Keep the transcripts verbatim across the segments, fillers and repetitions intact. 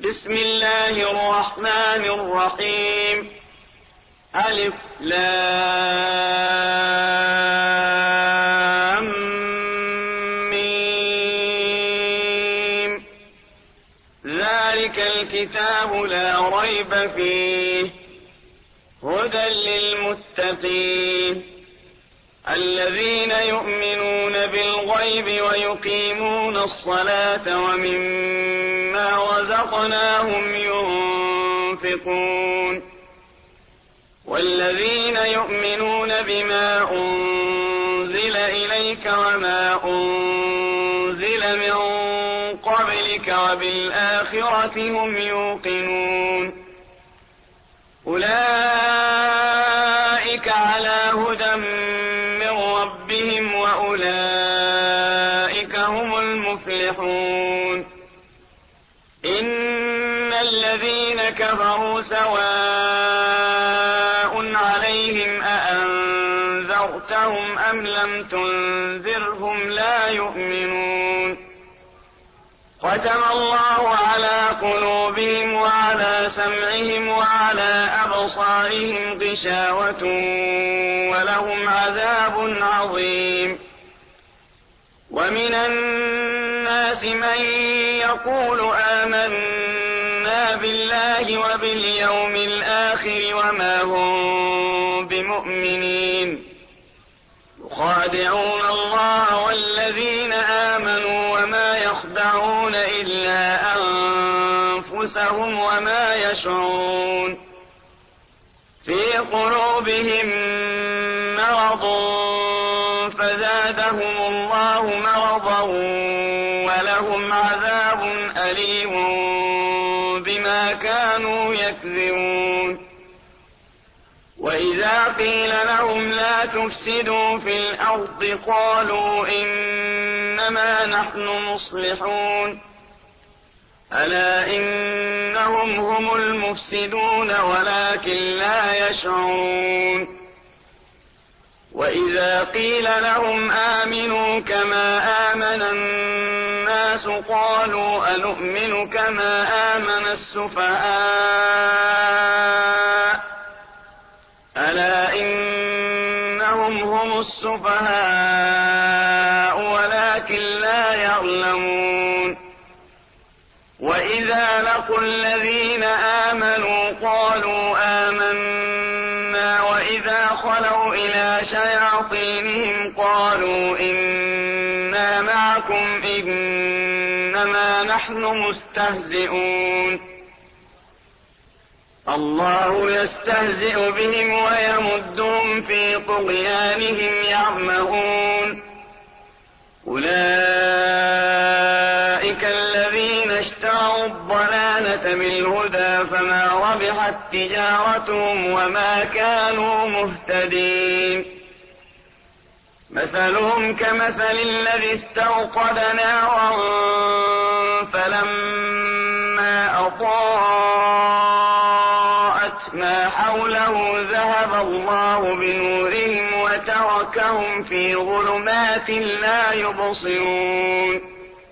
بسم الله الرحمن الرحيم. ألف لام ميم. ذلك الكتاب لا ريب فيه هدى للمتقين الذين يؤمنون بالغيب ويقيمون الصلاة ومما رزقناهم ينفقون والذين يؤمنون بما أنزل إليك وما أنزل من قبلك وبالآخرة هم يوقنون أولئك على هدى من ربهم وأولئك هم المفلحون. إن الذين كفروا سواء عليهم أأنذرتهم أم لم تنذرهم لا يؤمنون. ختم الله على قلوبهم وعلى سمعهم وعلى أبصارهم غشاوة ولهم عذاب عظيم. ومن الناس من يقول آمنا بالله وباليوم الآخر وما هم بمؤمنين يخادعون الله والذين آمنوا وما يخدعون إلا أنفسهم وما يشعرون. في قلوبهم مرض فزادهم الله مرضا ولهم عذاب أليم بما كانوا يكذبون. وإذا قيل لهم لا تفسدوا في الأرض قالوا إنما نحن مصلحون ألا إنهم هم المفسدون ولكن لا يشعرون. وإذا قيل لهم آمنوا كما آمن الناس قالوا أنؤمن كما آمن السفهاء ألا إنهم هم السفهاء ولكن لا يعلمون. وإذا لقوا الذين آمنوا قالوا آمنا وإذا خلوا إلى شياطينهم قالوا إنا معكم إنما نحن مستهزئون. الله يستهزئ بهم ويمدهم في طغيانهم يعمهون. أولئك الذين اشتروا الضلالة بالهدى فما ربحت تجارتهم وما كانوا مهتدين. مثلهم كمثل الذي استوقد نارا فلما أضاءت ما حوله ذهب الله بنورهم وتركهم في ظلمات لا يبصرون.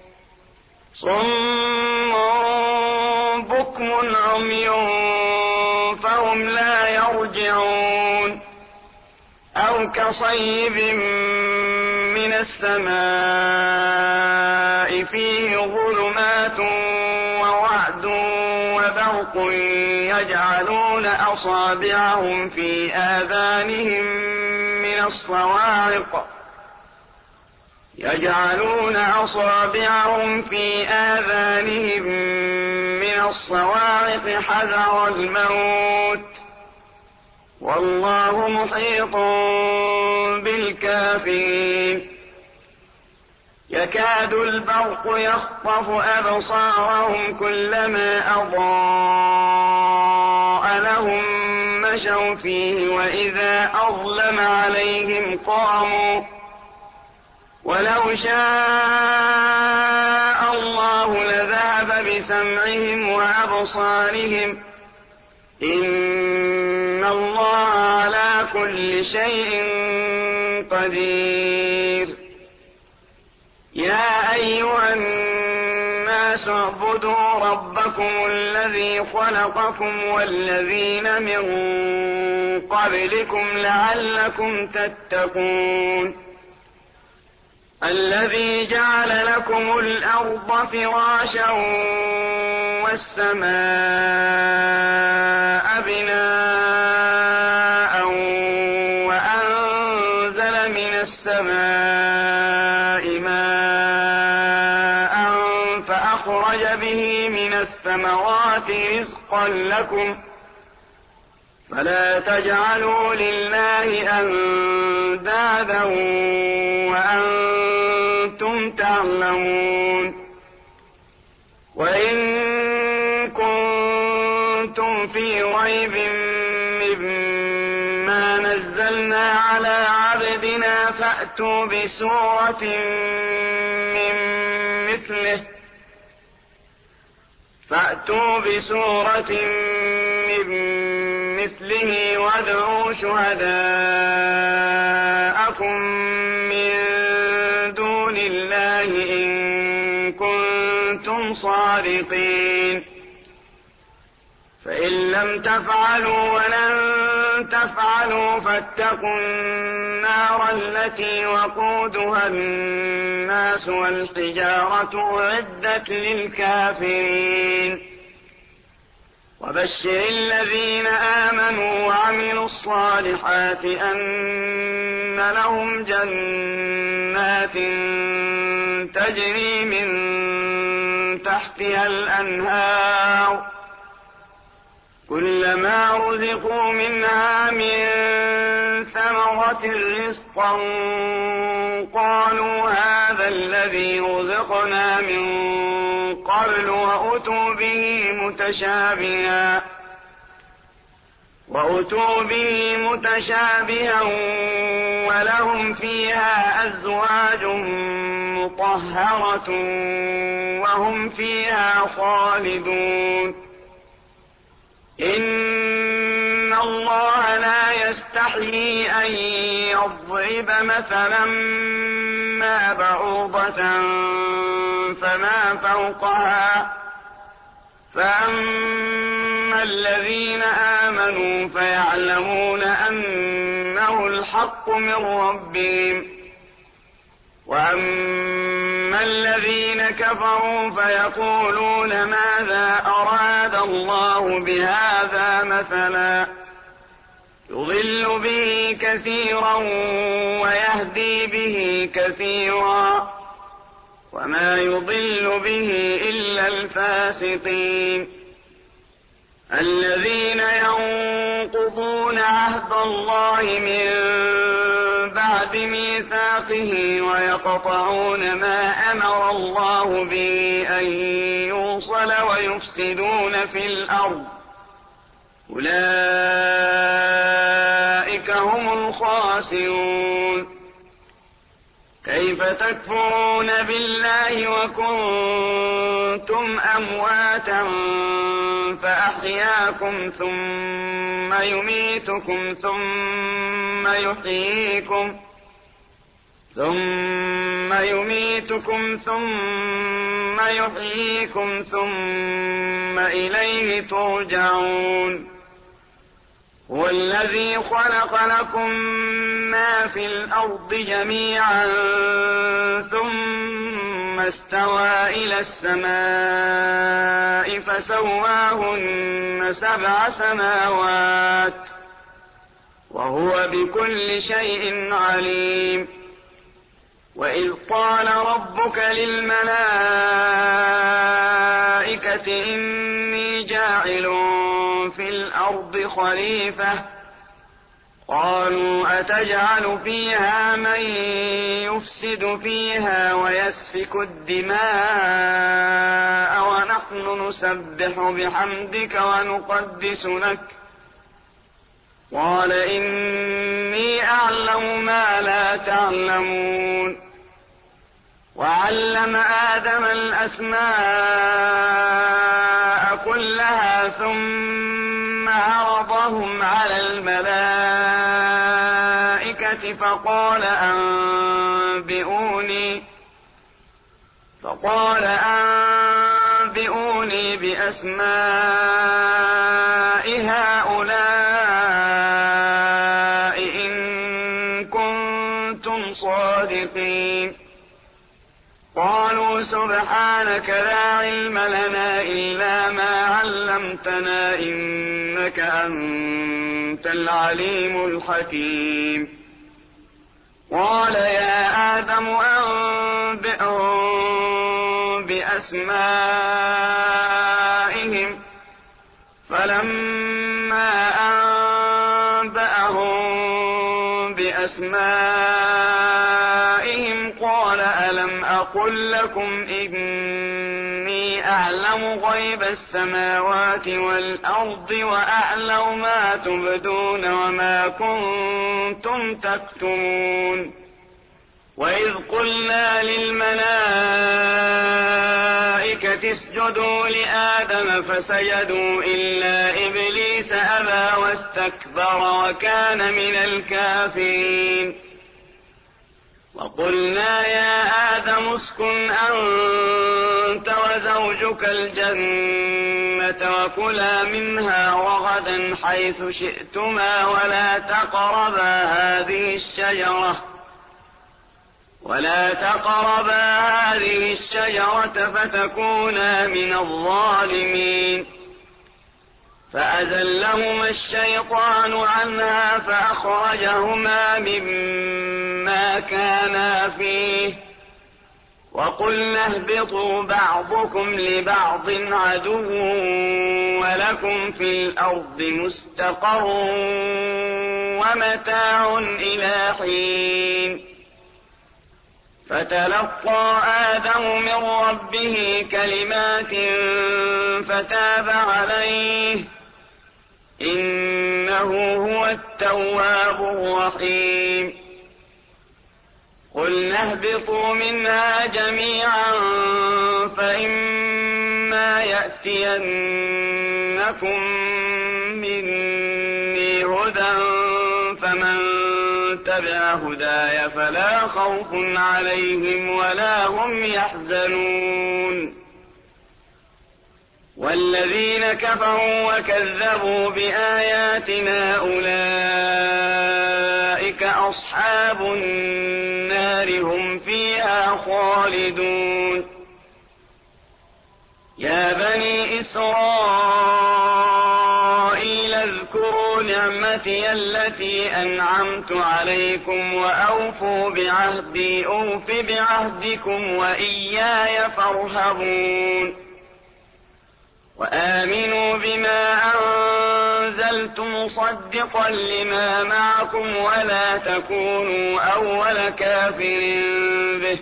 صم بكم عمي فهم لا يرجعون. أو كصيب من السماء فيه ظلمات ورعد وبرق يجعلون أصابعهم في آذانهم من الصواعق يجعلون أصابعهم في آذانهم من الصواعق حذر الموت والله محيط بالكافرين. يكاد البرق يخطف أبصارهم كلما أضاء لهم مشوا فيه وإذا أظلم عليهم قاموا ولو شاء الله لذهب بسمعهم وأبصارهم إن الله على كل شيء قدير. يا أيها الناس الناس اعبدوا ربكم الذي خلقكم والذين من قبلكم لعلكم تتقون الذي جعل لكم الأرض فراشا والسماء بناء وأنزل من السماء ماء فأخرج به من الثمرات رزقا لكم فلا تجعلوا لله أندادا وأنتم تعلمون وإن كنتم في ريب مما نزلنا على عبدنا فأتوا بسورة من مثله فأتوا بسورة من مثله وادعوا شهداءكم من دون الله إن كنتم صادقين فإن لم تفعلوا ولن تفعلوا فاتقوا النار التي وقودها الناس والحجارة أعدت للكافرين وبشر الذين آمنوا وعملوا الصالحات أن لهم جنات تجري من تحتها الأنهار كلما رزقوا منها من ثمرة رزقا قالوا هذا الذي رزقنا من قبل وأتوا به متشابها وأتوا به متشابها ولهم فيها أزواج مطهرة وهم فيها خالدون إن الله لا يستحيي أن يضرب مثلا ما بعوضة فما فوقها فأما الذين آمنوا فيعلمون أنه الحق من ربهم وأما الذين كفروا فيقولون ماذا أراد الله بهذا مثلا يضل به كثيرا ويهدي به كثيرا وما يضل به إلا الفاسقين الذين ينقضون عهد الله من بعد ميثاقه ويقطعون ما أمر الله به أن يوصل ويفسدون في الأرض أولئك هم الخاسرون كيف تكفرون بالله وكنتم أمواتا فأحياكم ثم يميتكم ثم يحييكم ثم يميتكم ثم يحييكم ثم إليه ترجعون هو الذي خلق لكم ما في الأرض جميعا ثم استوى إلى السماء فسواهن سبع سماوات وهو بكل شيء عليم وإذ قال ربك للملائكة إني جاعل في الأرض خليفة قالوا أتجعل فيها من يفسد فيها ويسفك الدماء ونحن نسبح بحمدك ونقدس لك قال إني أعلم ما لا تعلمون وعلم آدم الأسماء كلها ثم عرضهم على الملائكة فقال أنبئوني فقال أنبئوني بأسماء هؤلاء إن كنتم صادقين. قالوا سبحانك لا علم لنا إلا ما علمتنا إنك أنت العليم الحكيم. قال يا آدم أنبئهم بأسمائهم. فلما أنبأهم بأسمائهم قال ألم أقل لكم إني أعلم غيب السماوات والأرض وأعلم ما تبدون وما كنتم تكتمون. وإذ قلنا للملائكة اسجدوا لآدم فسجدوا إلا إبليس أبى واستكبر وكان من الكافرين. وقلنا يا آدم اسكن أنت وزوجك الجنة وكلا منها رغدا حيث شئتما ولا تقربا هذه الشجرة ولا تقربا هذه الشجرة فتكونا من الظالمين. فأزلهما الشيطان عنها فأخرجهما مما كانا فيه وقلنا اهبطوا بعضكم لبعض عدو ولكم في الأرض مستقر ومتاع إلى حين. فتلقى آدم من ربه كلمات فتاب عليه إنه هو التواب الرحيم. قلنا اهبطوا منها جميعا فإما يأتينكم مني هدى فمن تبع هداي فلا خوف عليهم ولا هم يحزنون. والذين كفروا وكذبوا بآياتنا أولئك أصحاب النار هم فيها خالدون. يا بني إسرائيل اذكروا نعمتي التي أنعمت عليكم وأوفوا بعهدي أوف بعهدكم وإياي فارهبون. وآمنوا بما أنزلت مصدقا لما معكم ولا تكونوا أول كافر به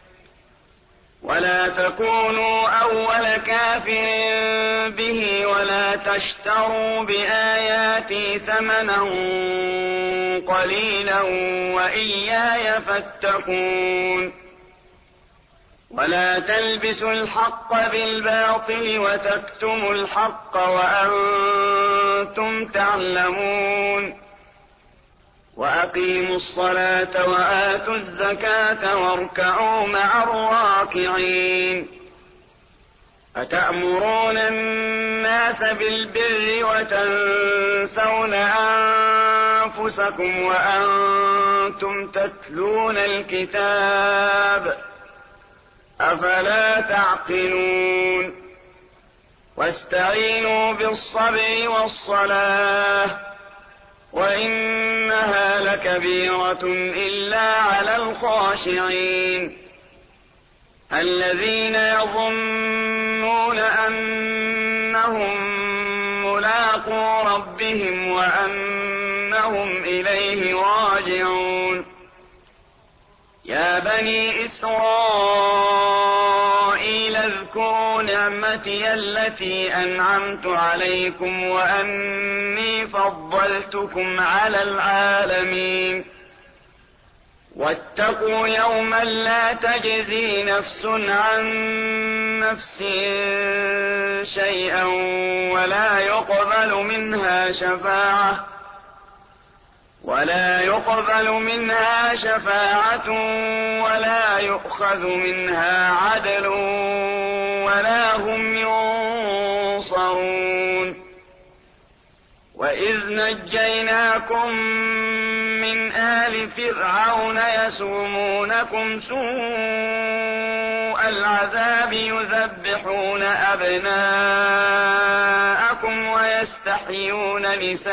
ولا تكونوا أول كافر به ولا تشتروا بآياتي ثمنا قليلا وإياي فاتقون. ولا تلبسوا الحق بالباطل وتكتموا الحق وأنتم تعلمون. وأقيموا الصلاة وآتوا الزكاة واركعوا مع الراكعين. أتأمرون الناس بالبر وتنسون أنفسكم وأنتم تتلون الكتاب أفلا تعقلون. واستعينوا بالصبر والصلاة وإنها لكبيرة إلا على الخاشعين الذين يظنون أنهم ملاقو ربهم وأنهم إليه راجعون. يا بني إسرائيل اذكروا نعمتي التي أنعمت عليكم وأني فضلتكم على العالمين. واتقوا يوما لا تجزي نفس عن نفس شيئا ولا يقبل منها شفاعة ولا يقبل منها شفاعة ولا يؤخذ منها عدل ولا هم ينصرون. وإذ نجيناكم من آل فرعون يسومونكم سوء العذاب يذبحون أبناءكم ويستحيون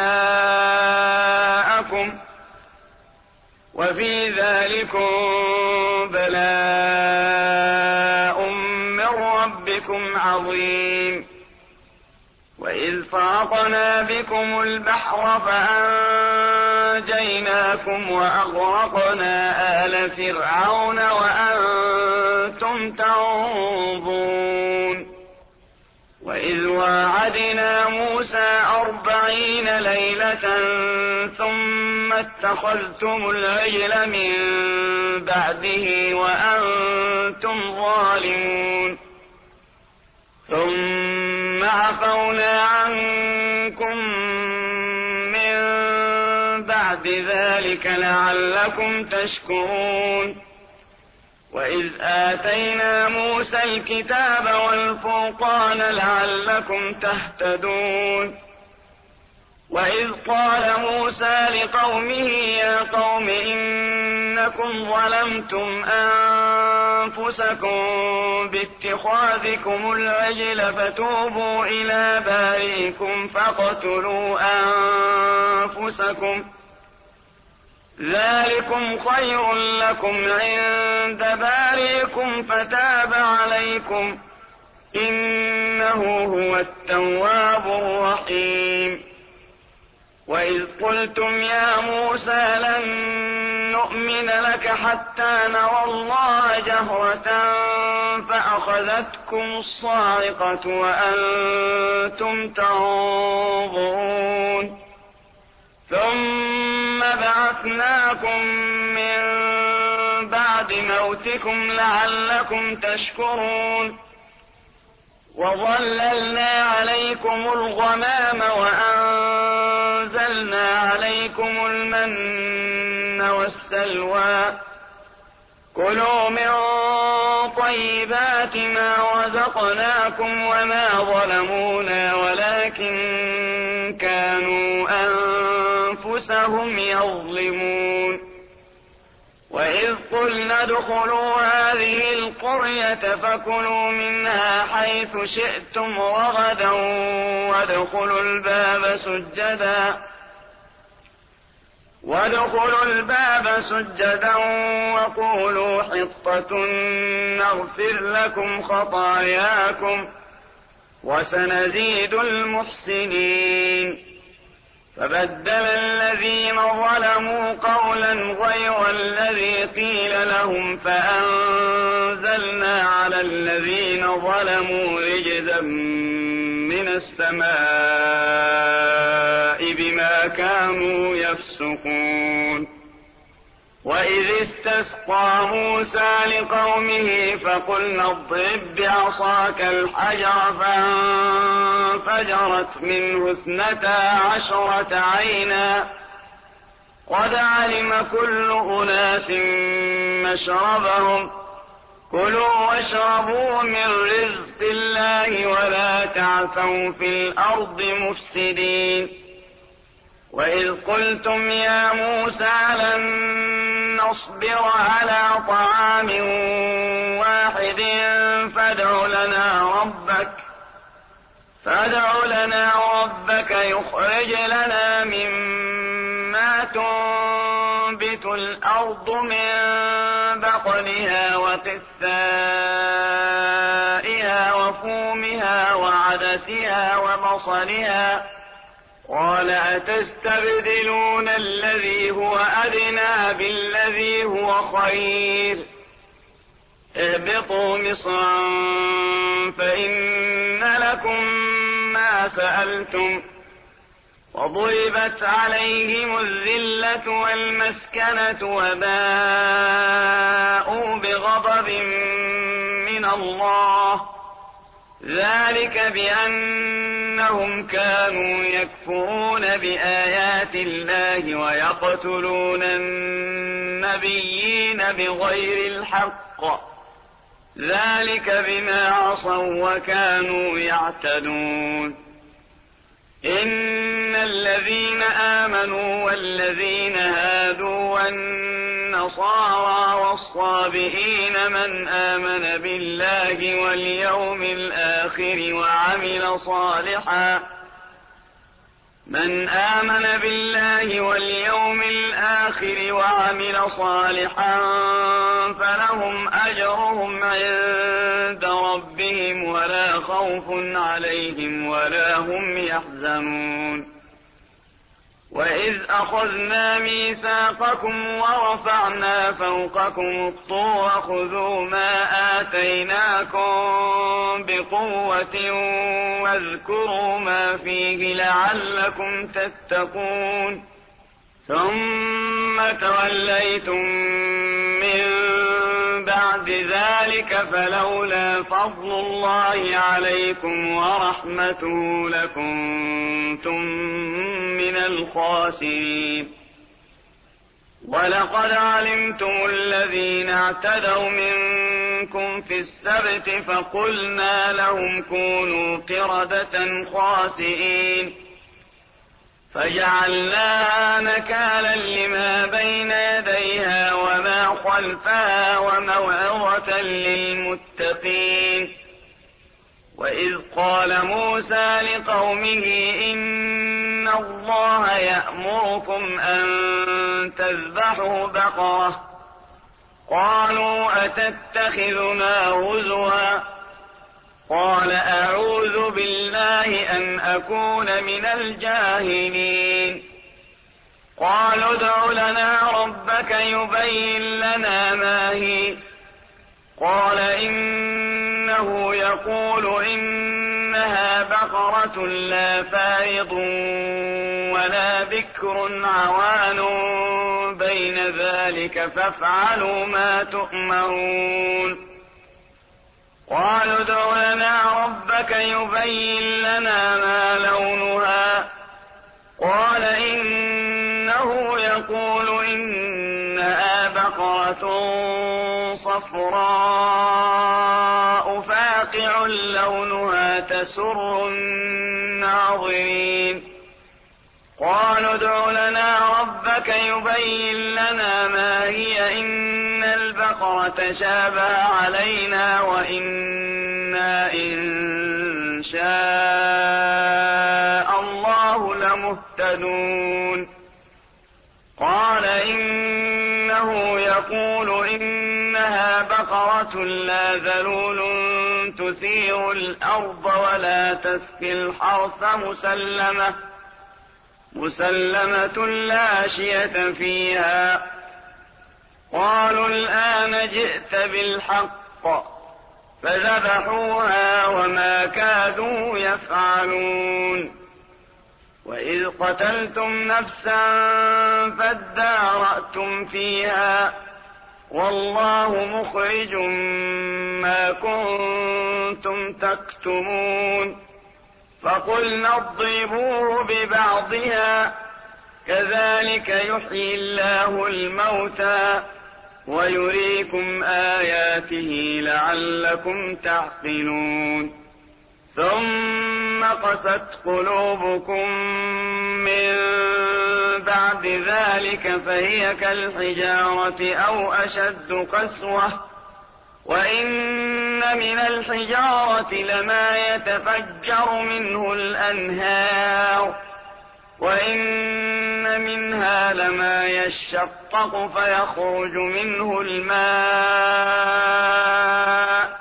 نساءكم وفي ذلكم بلاء من ربكم عظيم. وإذ فرقنا بكم البحر فأنجيناكم وأغرقنا آل فرعون وأنتم تنظرون. وإذ واعدنا موسى أربعين ليلة ثم اتخذتم العجل من بعده وأنتم ظالمون ثم عفونا عنكم من بعد ذلك لعلكم تشكرون. وإذ آتينا موسى الكتاب والفرقان لعلكم تهتدون. وإذ قال موسى لقومه يا قوم إنكم ظلمتم أنفسكم باتخاذكم العجل فتوبوا إلى بارئكم فاقتلوا أنفسكم ذلكم خير لكم عند بارئكم فتاب عليكم إنه هو التواب الرحيم. وإذ قلتم يا موسى لن نؤمن لك حتى نرى الله جهرة فأخذتكم الصاعقة وأنتم تنظرون ثم بعثناكم من بعد موتكم لعلكم تشكرون. وظللنا عليكم الغمام وأنزلنا عليكم المن والسلوى كلوا من طيبات ما رزقناكم وما ظلمونا ولكن كانوا أنفسهم يظلمون. وإذ قلنا ادخلوا هذه القرية فكلوا منها حيث شئتم رغدا وادخلوا الباب سجدا وادخلوا الباب سجدا وقولوا حطة نغفر لكم خطاياكم وسنزيد المحسنين. فبدل الذين ظلموا قولا غير الذي قيل لهم فأنزلنا على الذين ظلموا رجزا من السماء بما كانوا يفسقون. وإذ استسقى موسى لقومه فقلنا اضرب بعصاك الحجر فانفجرت منه اثنتا عشرة عينا قد علم كل أناس مشربهم كلوا واشربوا من رزق الله ولا تعثوا في الأرض مفسدين. وإذ قلتم يا موسى لن نصبر على طعام واحد فادع لنا ربك فادع لنا ربك يخرج لنا مما تنبت الأرض من بقلها وقثائها وفومها وعدسها وبصلها قال أتستبدلون الذي هو أدنى بالذي هو خير اهبطوا مصرا فإن لكم ما سألتم وضربت عليهم الذلة والمسكنة وباءوا بغضب من الله ذلك بأن إنهم كانوا يكفرون بآيات الله ويقتلون النبيين بغير الحق ذلك بما عصوا وكانوا يعتدون إن الذين آمنوا والذين هادوا والنصارى والصابئين من آمن بالله واليوم الآخر وعمل صالحا من آمن بالله واليوم الآخر وعمل صالحا فلهم أجرهم عند ربهم ولا خوف عليهم ولا هم يحزنون وإذ أخذنا ميثاقكم ورفعنا فوقكم الطور خذوا ما آتيناكم بقوة واذكروا ما فيه لعلكم تتقون ثم توليتم من بعد ذلك فلولا فضل الله عليكم ورحمته لكنتم من الخاسرين ولقد علمتم الذين اعتدوا منكم في السبت فقلنا لهم كونوا قردة خاسئين فجعلناها نكالا لما بين يديها وما خلفها وموعظة للمتقين وإذ قال موسى لقومه إن الله يأمركم أن تذبحوا بقرة قالوا أتتخذنا هزوا قال أعوذ بالله أن أكون من الجاهلين قالوا ادع لنا ربك يبين لنا ما هي قال إنه يقول إنها بقرة لا فارض ولا بكر عوان بين ذلك فافعلوا ما تؤمرون قالوا ادع لنا ربك يبين لنا ما لونها قال إنه يقول إنها بقرة صفراء فاقع لونها تسر الناظرين قالوا ادع لنا ربك يبين لنا ما هي إن البقرة شابه علينا وإنا إن شاء الله لمهتدون قال إنه يقول إنها بقرة لا ذلول تثير الأرض ولا تسقي الحرث مسلمة مسلمة لا شية فيها قالوا الآن جئت بالحق فذبحوها وما كادوا يفعلون وإذ قتلتم نفسا فادارأتم فيها والله مخرج ما كنتم تكتمون فقلنا اضربوه ببعضها كذلك يحيي الله الموتى ويريكم آياته لعلكم تعقلون ثم قست قلوبكم من بعد ذلك فهي كالحجارة أو أشد قسوة وإن من الحجارة لما يتفجر منه الأنهار وإن منها لما يشقق فيخرج منه الماء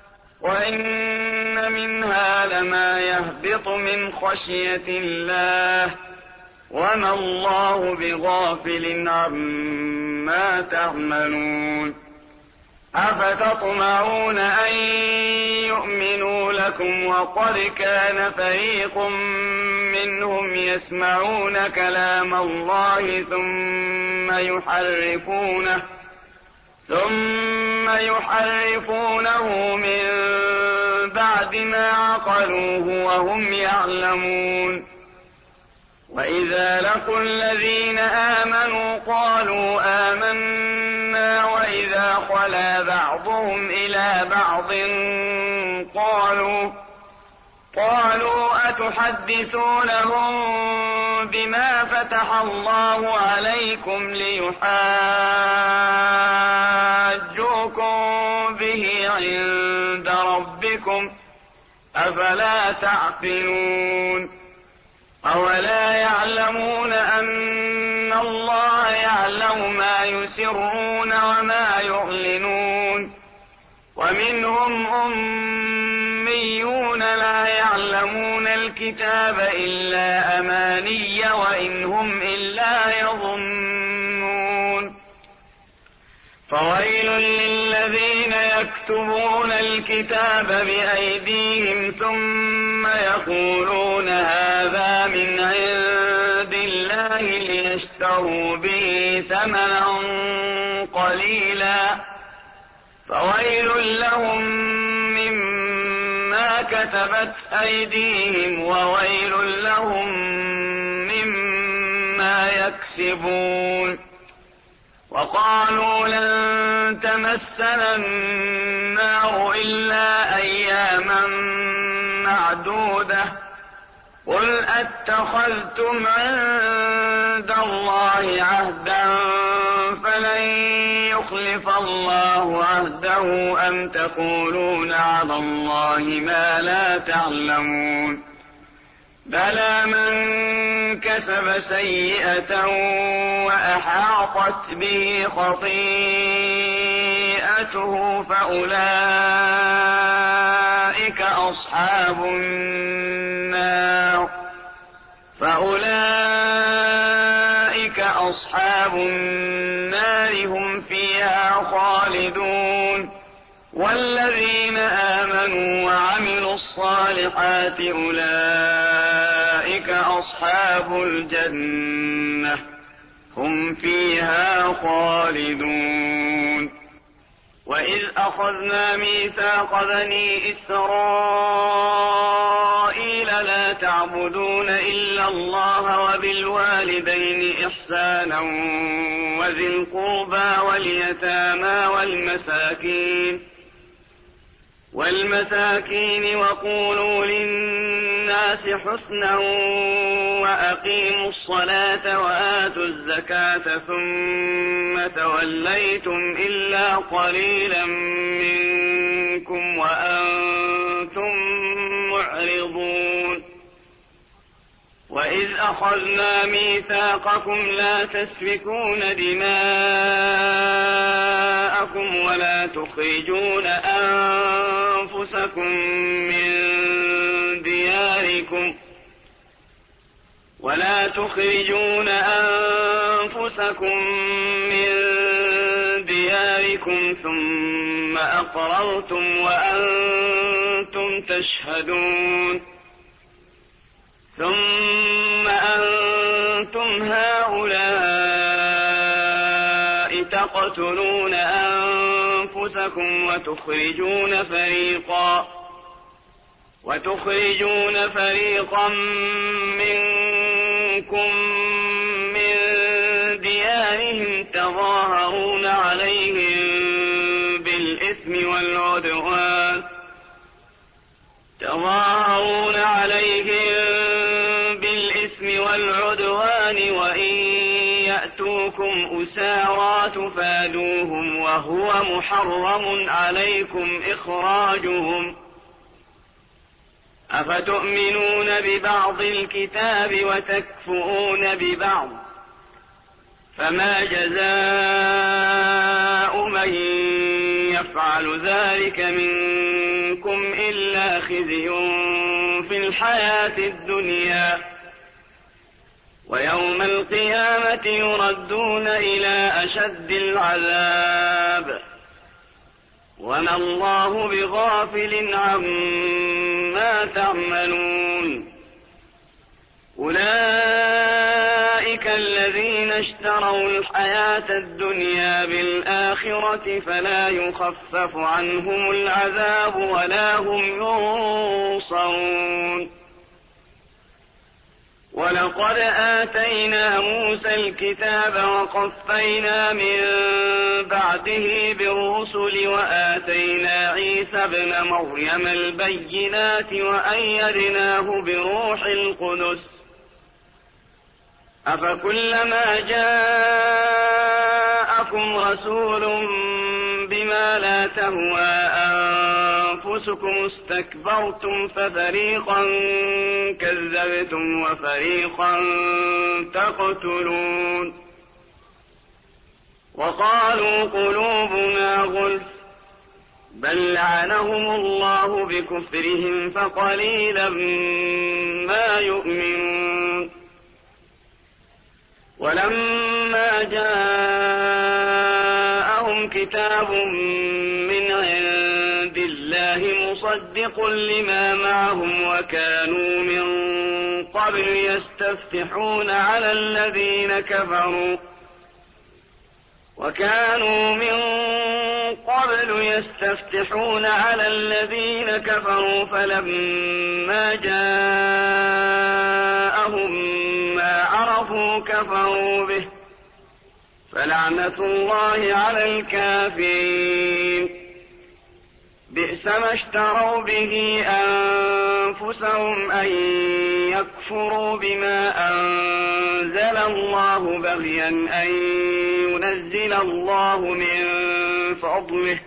وإن منها لما يهبط من خشية الله وما الله بغافل عما تعملون أفتطمعون أن يؤمنوا لكم وقد كان فريق منهم يسمعون كلام الله ثم يحرفونه ثم يحرفونه من بعد ما عقلوه وهم يعلمون. وإذا لقوا الذين آمنوا قالوا آمنا وإذا خلا بعضهم إلى بعض قالوا قالوا أتحدثونهم بما فتح الله عليكم ليحاجوكم به عند ربكم أفلا تعقلون. أولا يعلمون أن الله يعلم ما يسرون وما يعلنون. ومنهم أميون لا يعلمون الكتاب إلا أماني وإن هم إلا يظنون. فويل للذين يكتبون الكتاب بأيديهم ثم يقولون هذا من عند الله ليشتروا به ثمنا قليلا فويل لهم مما كتبت أيديهم وويل لهم مما يكسبون. وقالوا لن تمسنا النار إلا أياما معدودة قل أتخذتم عند الله عهدا فلن يخلف الله عهده أم تقولون على الله ما لا تعلمون. بلى من كسب سيئة وأحاطت به خطيئته فأولئك أصحاب النار فأولئك أصحاب النار هم فيها خالدون. والذين آمنوا وعملوا الصالحات أولئك أصحاب الجنة هم فيها خالدون. وإذ أخذنا ميثاق بني إسرائيل لا تعبدون إلا الله وبالوالدين إحسانا وذي القربى واليتامى والمساكين والمساكين وقولوا للناس حسنا وأقيموا الصلاة وآتوا الزكاة ثم توليتم إلا قليلا منكم وأنتم معرضون. وإذ أخذنا ميثاقكم لا تسفكون دماءكم ولا تخرجون أنفسكم من دياركم ولا تخرجون أنفسكم من دياركم ثم أقررتم وأنتم تشهدون. ثم أنتم هؤلاء تقتلون أنفسكم وتخرجون فريقا وتخرجون فريقا منكم من ديارهم تظاهرون عليهم بالإثم والعدوان تظاهرون عليهم بالإثم والعدوان وإن يأتوكم أسارى تفادوهم وهو محرم عليكم إخراجهم. أفتؤمنون ببعض الكتاب وتكفرون ببعض فما جزاء من يفعل ذلك منكم إلا خزي في الحياة الدنيا ويوم القيامة يردون إلى أشد العذاب وما الله بغافل عما تعملون. أولئك أولئك الذين اشتروا الحياة الدنيا بالآخرة فلا يخفف عنهم العذاب ولا هم ينصرون. ولقد آتينا موسى الكتاب وقفينا من بعده بالرسل وآتينا عيسى ابن مريم البينات وأيدناه بروح القدس أفكلما جاءكم رسول بما لا تهوى أنفسكم استكبرتم ففريقا كذبتم وفريقا تقتلون وقالوا قلوبنا غلف بل لعنهم الله بكفرهم فقليلا ما يؤمنون. ولما جاءهم كتاب من عند الله مصدق لما معهم وكانوا من قبل يستفتحون على الذين كفروا وكانوا من قبل يستفتحون على الذين كفروا فلما جاءهم ما عرفوا كفروا به فلعنة الله على الكافرين. بئس ما اشتروا به أنفسهم أن يكفروا بما أنزل الله بغيا أن ينزل الله من فضله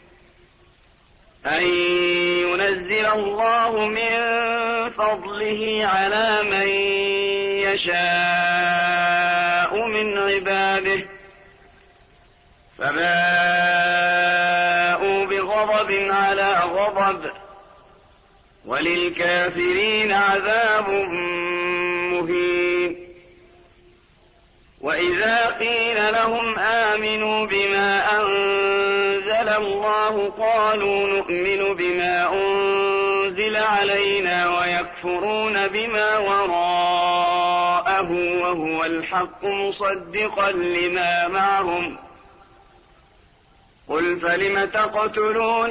أن ينزل الله من فضله على من يشاء من عباده فباءوا بغضب على غضب وللكافرين عذاب مهين. وإذا قيل لهم آمنوا بما أنزل الله قالوا نؤمن بما أنزل علينا ويكفرون بما وراءه وهو الحق مصدقا لما معهم قل فلم تقتلون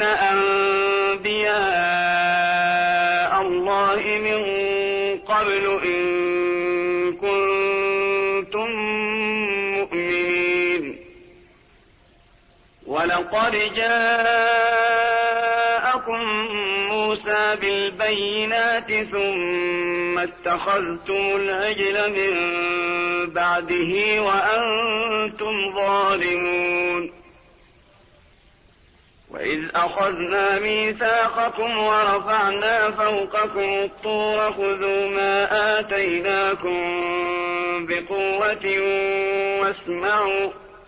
أنبياء الله من قبل إن كنتم مؤمنين. ولقد جاءكم موسى بالبينات ثم اتخذتم العجل من بعده وأنتم ظالمون. وإذ أخذنا ميثاقكم ورفعنا فوقكم الطور خذوا ما آتيناكم بقوة واسمعوا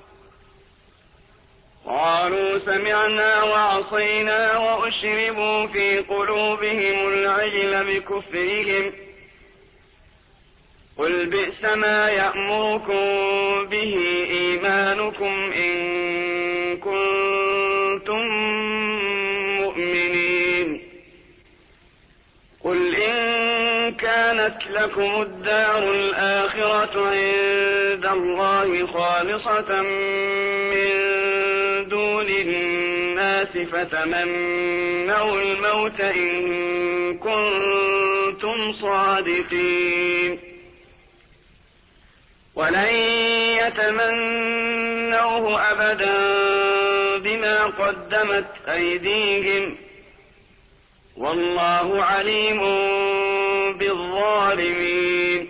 قالوا سمعنا وعصينا وأشربوا في قلوبهم العجل بكفرهم قل بئس ما يأمركم به إيمانكم إن كنتم مؤمنين. قل إن كانت لكم الدار الآخرة عند الله خالصة من دون الناس فتمنوا الموت إن كنتم صادقين ولن يتمنوه أبدا بما قدمت أيديهم والله عليم بالظالمين.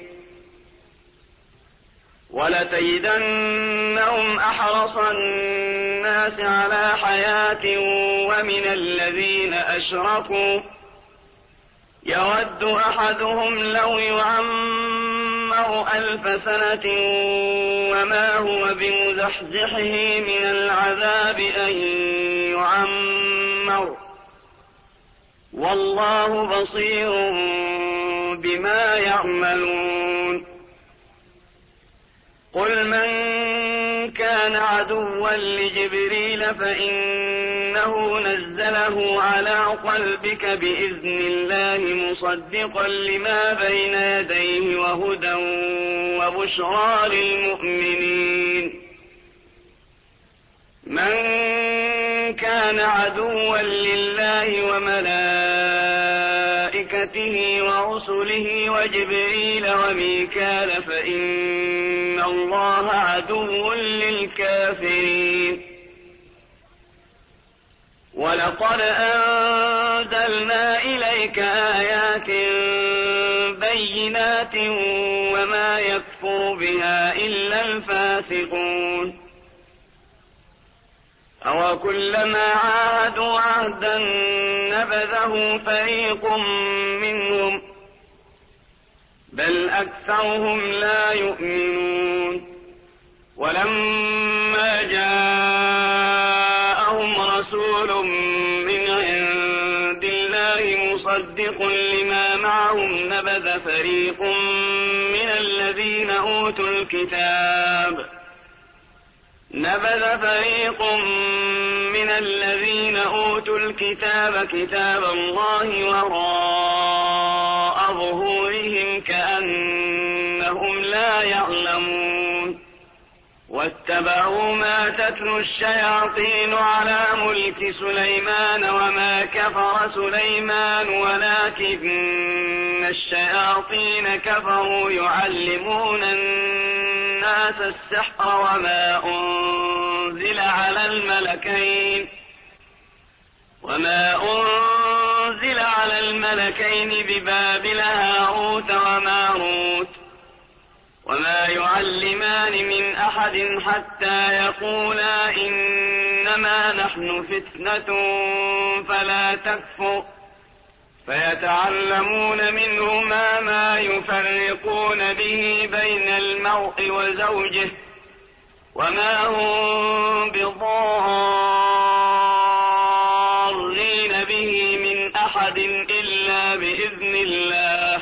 ولتجدنهم أحرص الناس على حياة ومن الذين أشركوا يود أحدهم لو يعمر ألف سنة وما هو بمزحزحه من العذاب أن يعمر والله بصير بما يعملون. قل من كان عدوا لجبريل فإن إنه نزله على قلبك بإذن الله مصدقا لما بين يديه وهدى وبشرى للمؤمنين. من كان عدوا لله وملائكته ورسله وجبريل وميكال فإن الله عدو للكافرين. ولقد أنزلنا إليك آيات بينات وما يكفر بها إلا الفاسقون. أوكلما عاهدوا عهدا نبذه فريق منهم بل أكثرهم لا يؤمنون. ولما جاءهم رسول من عند الله مصدق لما معهم نبذ فريق من الذين أوتوا الكتاب نبذ فريق من الذين أوتوا الكتاب كتاب الله وراء ظهورهم كأنهم لا يعلمون. واتبعوا ما تتلو الشياطين على ملك سليمان وما كفر سليمان ولكن الشياطين كفروا يعلمون الناس السحر وما أنزل على الملكين وما أنزل على الملكين ببابل هاروت وماروت وما يعلمان من أحد حتى يقولا إنما نحن فتنة فلا تكفر فيتعلمون منهما ما يفرقون به بين المرء وزوجه وما هم بضارين به من أحد إلا بإذن الله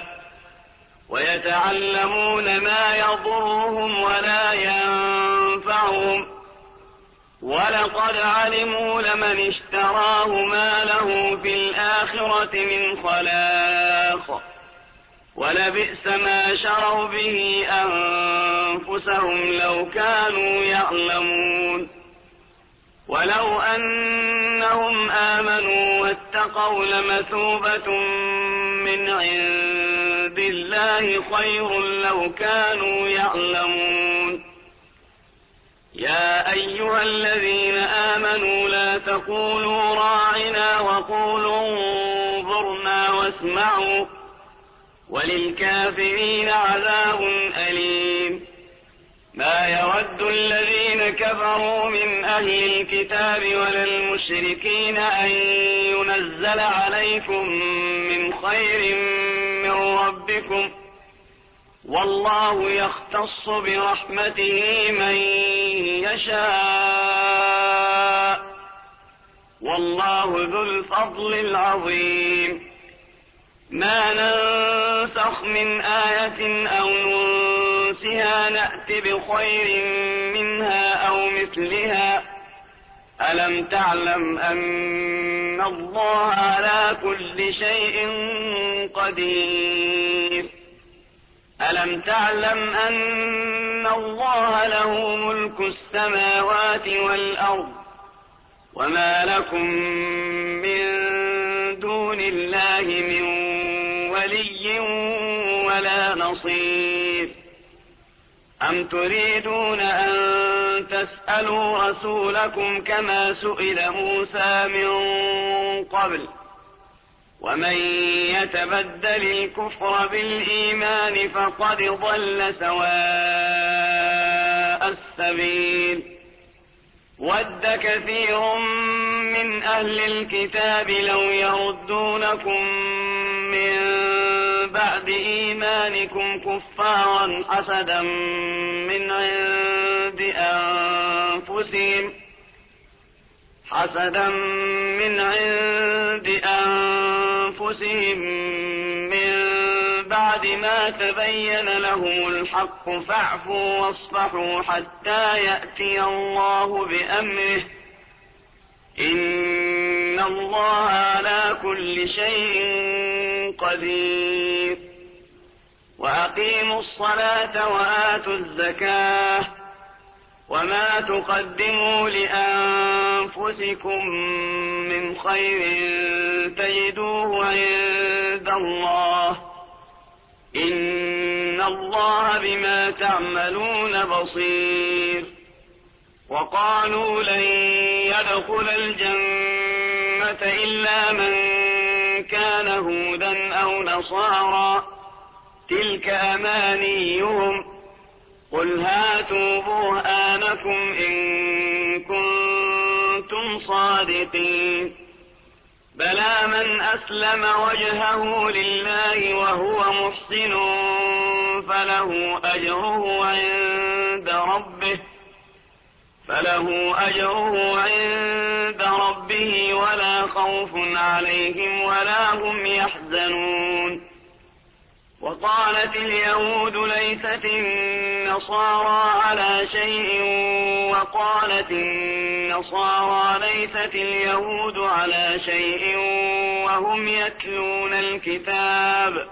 ويتعلمون ما يضرهم ولا ينفعهم ولقد علموا لمن اشتراه ما له في الآخرة من خلاق ولبئس ما شروا به أنفسهم لو كانوا يعلمون. ولو أنهم آمنوا واتقوا لمثوبة من عند الله خير لو كانوا يعلمون. يا أيها الذين آمنوا لا تقولوا راعنا وقولوا انظرنا واسمعوا وللكافرين عذاب أليم. ما يود الذين كفروا من أهل الكتاب ولا المشركين أن ينزل عليكم من خير من ربكم والله يختص برحمته من يشاء والله ذو الفضل العظيم. ما ننسخ من آية أو ننسها نأت بخير منها أو مثلها ألم تعلم أن الله على كل شيء قدير. ألم تعلم أن الله له ملك السماوات والأرض وما لكم من دون الله من ولي ولا نصير. أم تريدون أن تسألوا رسولكم كما سئل موسى من قبل ومن يتبدل الكفر بالإيمان فقد ضل سواء السبيل. ود كثير من أهل الكتاب لو يردونكم من بعد إيمانكم كفارا حسدا من عند أنفسهم حسدا من عند أنفسهم من بعد ما تبين لهم الحق فاعفوا واصفحوا حتى يأتي الله بأمره إن إن الله على كل شيء قدير. وأقيموا الصلاة وآتوا الزكاة وما تقدموا لأنفسكم من خير تجدوه عند الله إن الله بما تعملون بصير. وقالوا لن يدخل الجنة إلا من كان هودا أو نصارى تلك أمانيهم قل هاتوا برهانكم إن كنتم صادقين. بلى من أسلم وجهه لله وهو محسن فله أجره عند ربه فله أجره عند ربه ولا خوف عليهم ولا هم يحزنون. وقالت اليهود ليست النصارى على شيء وقالت النصارى ليست اليهود على شيء وهم يتلون الكتاب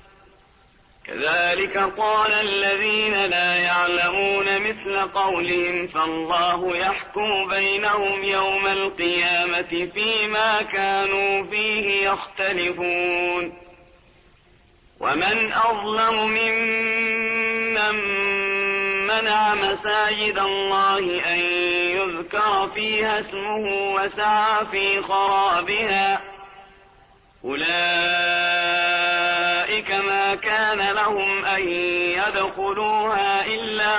كذلك قال الذين لا يعلمون مثل قولهم فالله يحكم بينهم يوم القيامة فيما كانوا فيه يختلفون. ومن أظلم ممن منع مساجد الله أن يذكر فيها اسمه وسعى في خرابها أولئك ما كان لهم أن يدخلوها إلا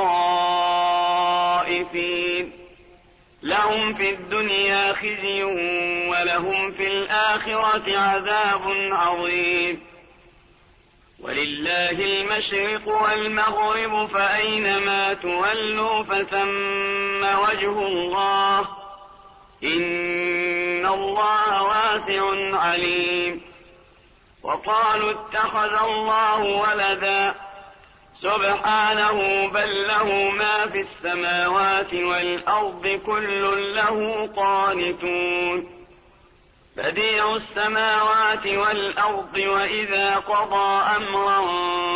خائفين لهم في الدنيا خزي ولهم في الآخرة عذاب عظيم. ولله المشرق والمغرب فأينما تولوا فثم وجه الله إن الله واسع عليم. وقالوا اتخذ الله ولدا سبحانه بل له ما في السماوات والأرض كل له قانتون. بديع السماوات والأرض وإذا قضى أمرا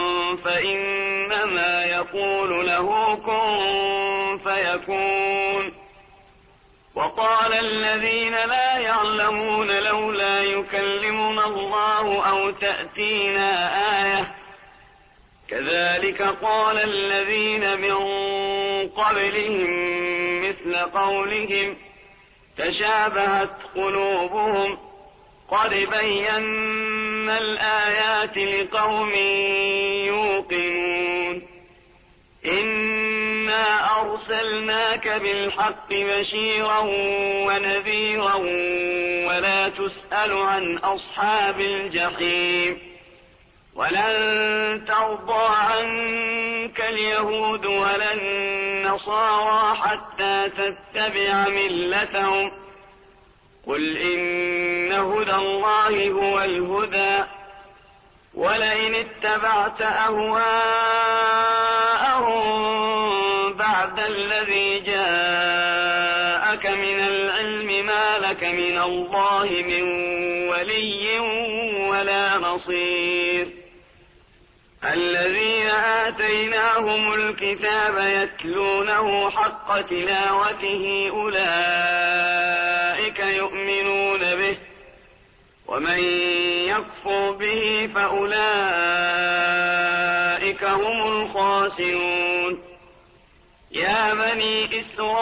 فإنما يقول له كن فيكون. وقال الذين لا يعلمون لولا يكلمنا الله أو تأتينا آية كذلك قال الذين من قبلهم مثل قولهم تشابهت قلوبهم قد بينا الآيات لقوم يوقنون. إنا أرسلناك بالحق بشيرا ونذيرا ولا تسأل عن أصحاب الجحيم. ولن ترضى عنك اليهود ولا النصارى حتى تتبع ملتهم قل إن هدى الله هو الهدى ولئن اتبعت أهواءهم بعد الذي جاءك من العلم ما لك من الله من ولي ولا نصير. الذين آتيناهم الكتاب يتلونه حق تلاوته أولئك يؤمنون به ومن يكفر به فأولئك هم الخاسرون. يا بني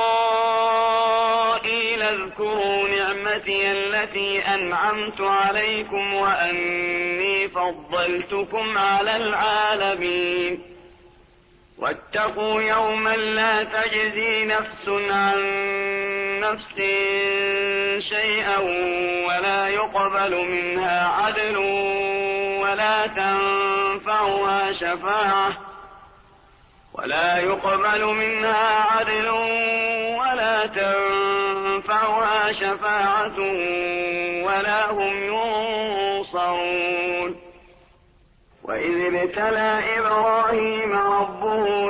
إسرائيل اذكروا نعمتي التي أنعمت عليكم وأني فضلتكم على العالمين. واتقوا يوما لا تجزي نفس عن نفس شيئا ولا يقبل منها عدل ولا تنفعها شفاعة ولا يقبل منها عدل ولا تنفعها شفاعة ولا هم ينصرون. وإذ ابتلى إبراهيم ربه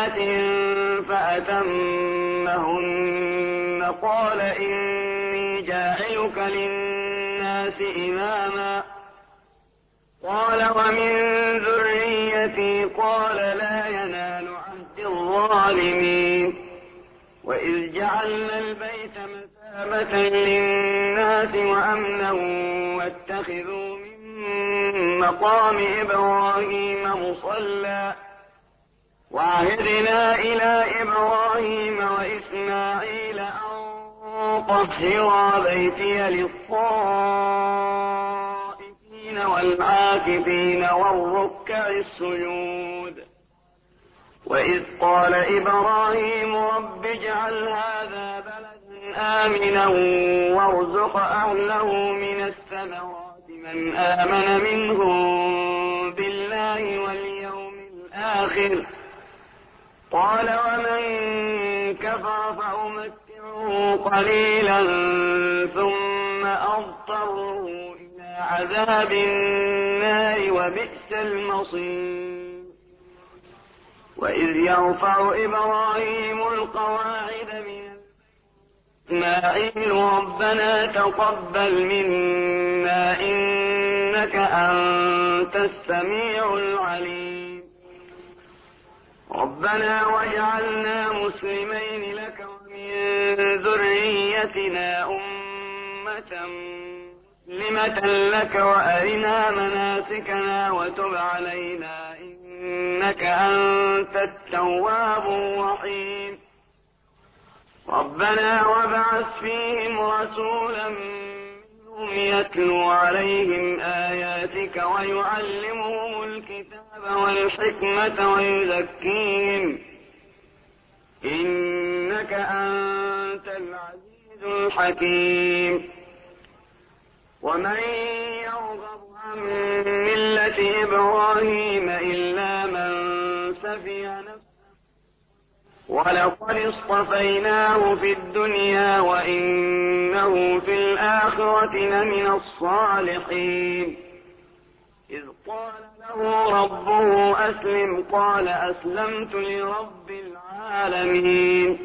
بكلمات فأتمهن قال إني جاعلك للناس إماما قال ومن ذريتي قال لا ينال عهد الظالمين وإذ جعلنا البيت مثابة للناس وأمنا واتخذوا من مقام إبراهيم مصلى وعهدنا إلى إبراهيم وإسماعيل أن طهرا بيتي للطائفين والعاكفين والركع السجود وإذ قال إبراهيم رب اجعل هذا بلدا آمنا وارزق أهله من الثمرات من آمن منهم بالله واليوم الآخر قال ومن كفر فأمتعه قليلا ثم أضطره إلى عذاب النار وبئس المصير وإذ يرفع إبراهيم القواعد من إسماعيل ربنا تقبل منا إنك أنت السميع العليم ربنا واجعلنا مسلمين لك ومن ذريتنا أمة مسلمة لك وأرنا مناسكنا وتب علينا إنك أنت التواب الرحيم ربنا وابعث فيهم رسولا منهم يتلو عليهم آياتك ويعلمهم الكتاب والحكمة ويزكيهم إنك أنت العزيز الحكيم ومن يرغب عن ملة إبراهيم إلا من سفي نفسه ولقد اصطفيناه في الدنيا وإنه في الآخرة لمن الصالحين إذ قال له ربه أسلم قال أسلمت لرب العالمين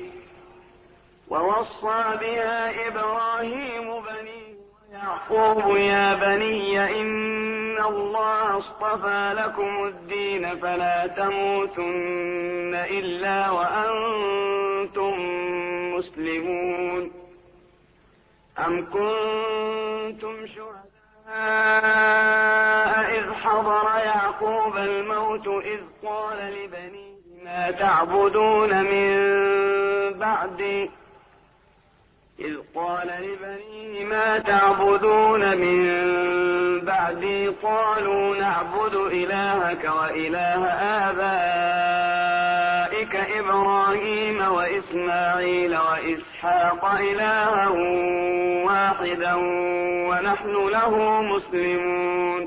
ووصى بها إبراهيم بنيه ويعقوب يا بني إن الله اصطفى لكم الدين فلا تموتن إلا وأنتم مسلمون أم كنتم شهداء إذ حضر يعقوب الموت إذ قال لبنيه ما تعبدون من بعدي إذ قال لبنيه ما تعبدون من بعدي قالوا نعبد إلهك وإله آبائك إبراهيم وإسماعيل وإسحاق إلها واحدا ونحن له مسلمون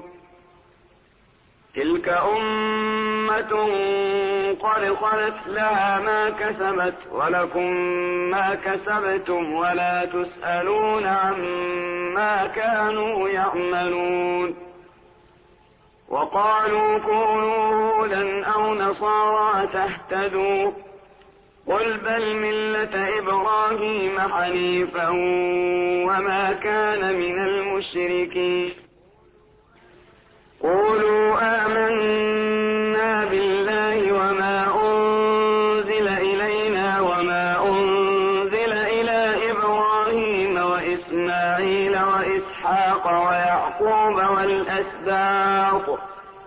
تلك أمة قد خلت لها ما كسبت ولكم ما كسبتم ولا تسألون عما كانوا يعملون وقالوا كونوا هودا أو نصارى تهتدوا قل بل ملة إبراهيم حنيفا وما كان من المشركين قولوا آمنا بالله وما أنزل إلينا وما أنزل إلى إبراهيم وإسماعيل وإسحاق ويعقوب والأسباط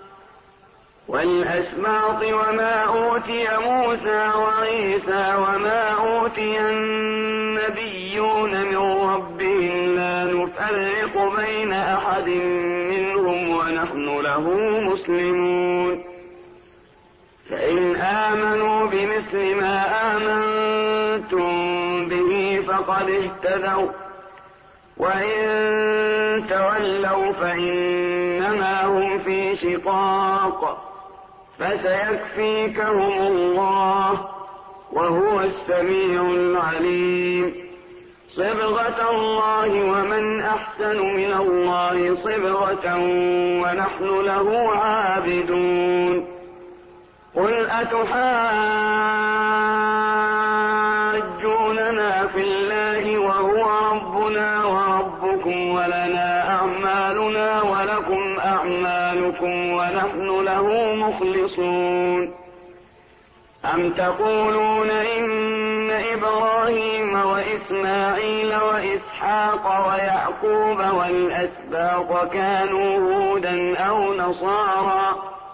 والأسباط وما أوتي موسى وعيسى وما أوتي النبيون من ربهم لا نفرق بين أحد منهم ونحن له مسلمون فإن آمنوا بمثل ما آمنتم به فقد اهتدوا وإن تولوا فإنما هم في شقاق فسيكفيكهم الله وهو السميع العليم صبغة الله ومن أحسن من الله صبغة ونحن له عابدون قل أتحاجوننا في الله وهو ربنا وربكم له مخلصون. أم تقولون إن إبراهيم وإسماعيل وإسحاق ويعقوب والأسباط كانوا هودا أو نصارى؟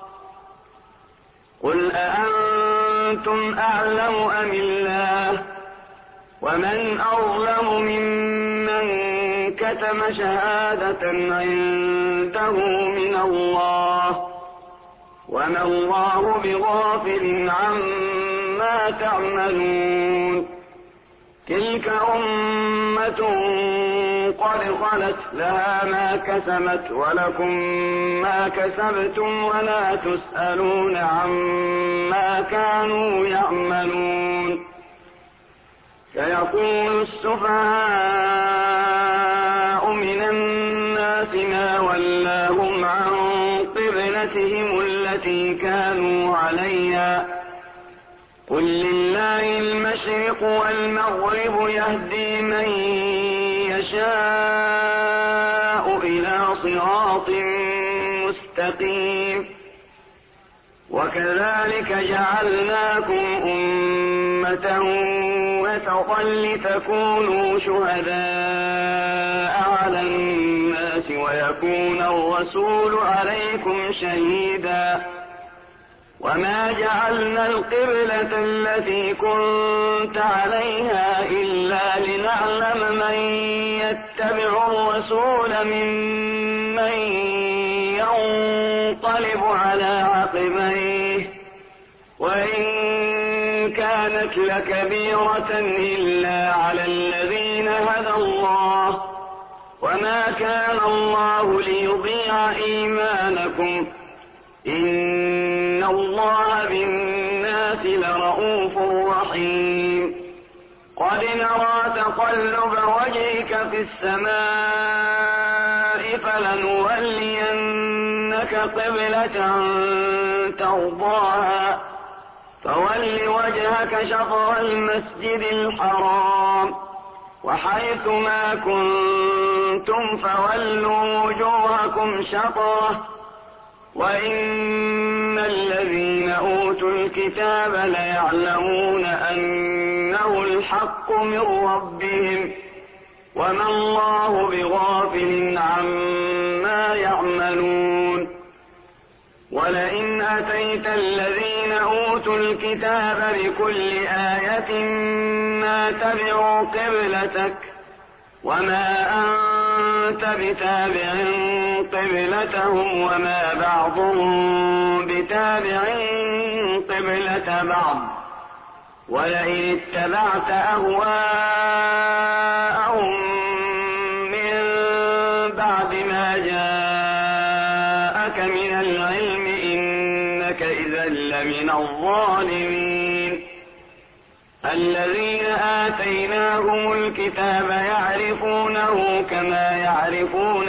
قل أأنتم أعلم أم الله؟ ومن أظلم ممن كتم شهادة عنده من الله، وما الله بغافل عما تعملون. تلك أمة قد خلت لها ما كسبت ولكم ما كسبتم ولا تسألون عما كانوا يعملون. سيقول السفهاء من الناس ما ولاهم عن قبلتهم التي كانوا عليها، قل لله المشرق والمغرب يهدي من يشاء إلى صراط مستقيم. وكذلك جعلناكم أمة وسطا لتكونوا شهداء على الناس ويكون الرسول عليكم شهيدا. وما جعلنا القبلة التي كنت عليها إلا لنعلم من يتبع الرسول ممن ينقلب على عقبيه، وإن كانت لكبيرة إلا على الذين هدى الله، وما كان الله ليضيع إيمانكم، إن الله بالناس لرءوف رحيم. قد نرى تقلب وجهك في السماء فلنولينك قبلة ترضاها، فول وجهك شطر المسجد الحرام، وحيث ما كنتم فولوا وجوهكم شطره، وإن الذين أوتوا الكتاب ليعلمون أنه الحق من ربهم، وما الله بغافل عما يعملون. ولئن أتيت الذين أوتوا الكتاب بكل آية ما تبعوا قبلتك، وما أنت بتابع قبلتهم وما بعضهم بتابع قبلة بعض. ولئن اتبعت أهواءهم من بعد ما جاءك من العلم إنك إذا لمن الظالمين. الذين آتيناهم الكتاب يعرفونه كما يعرفون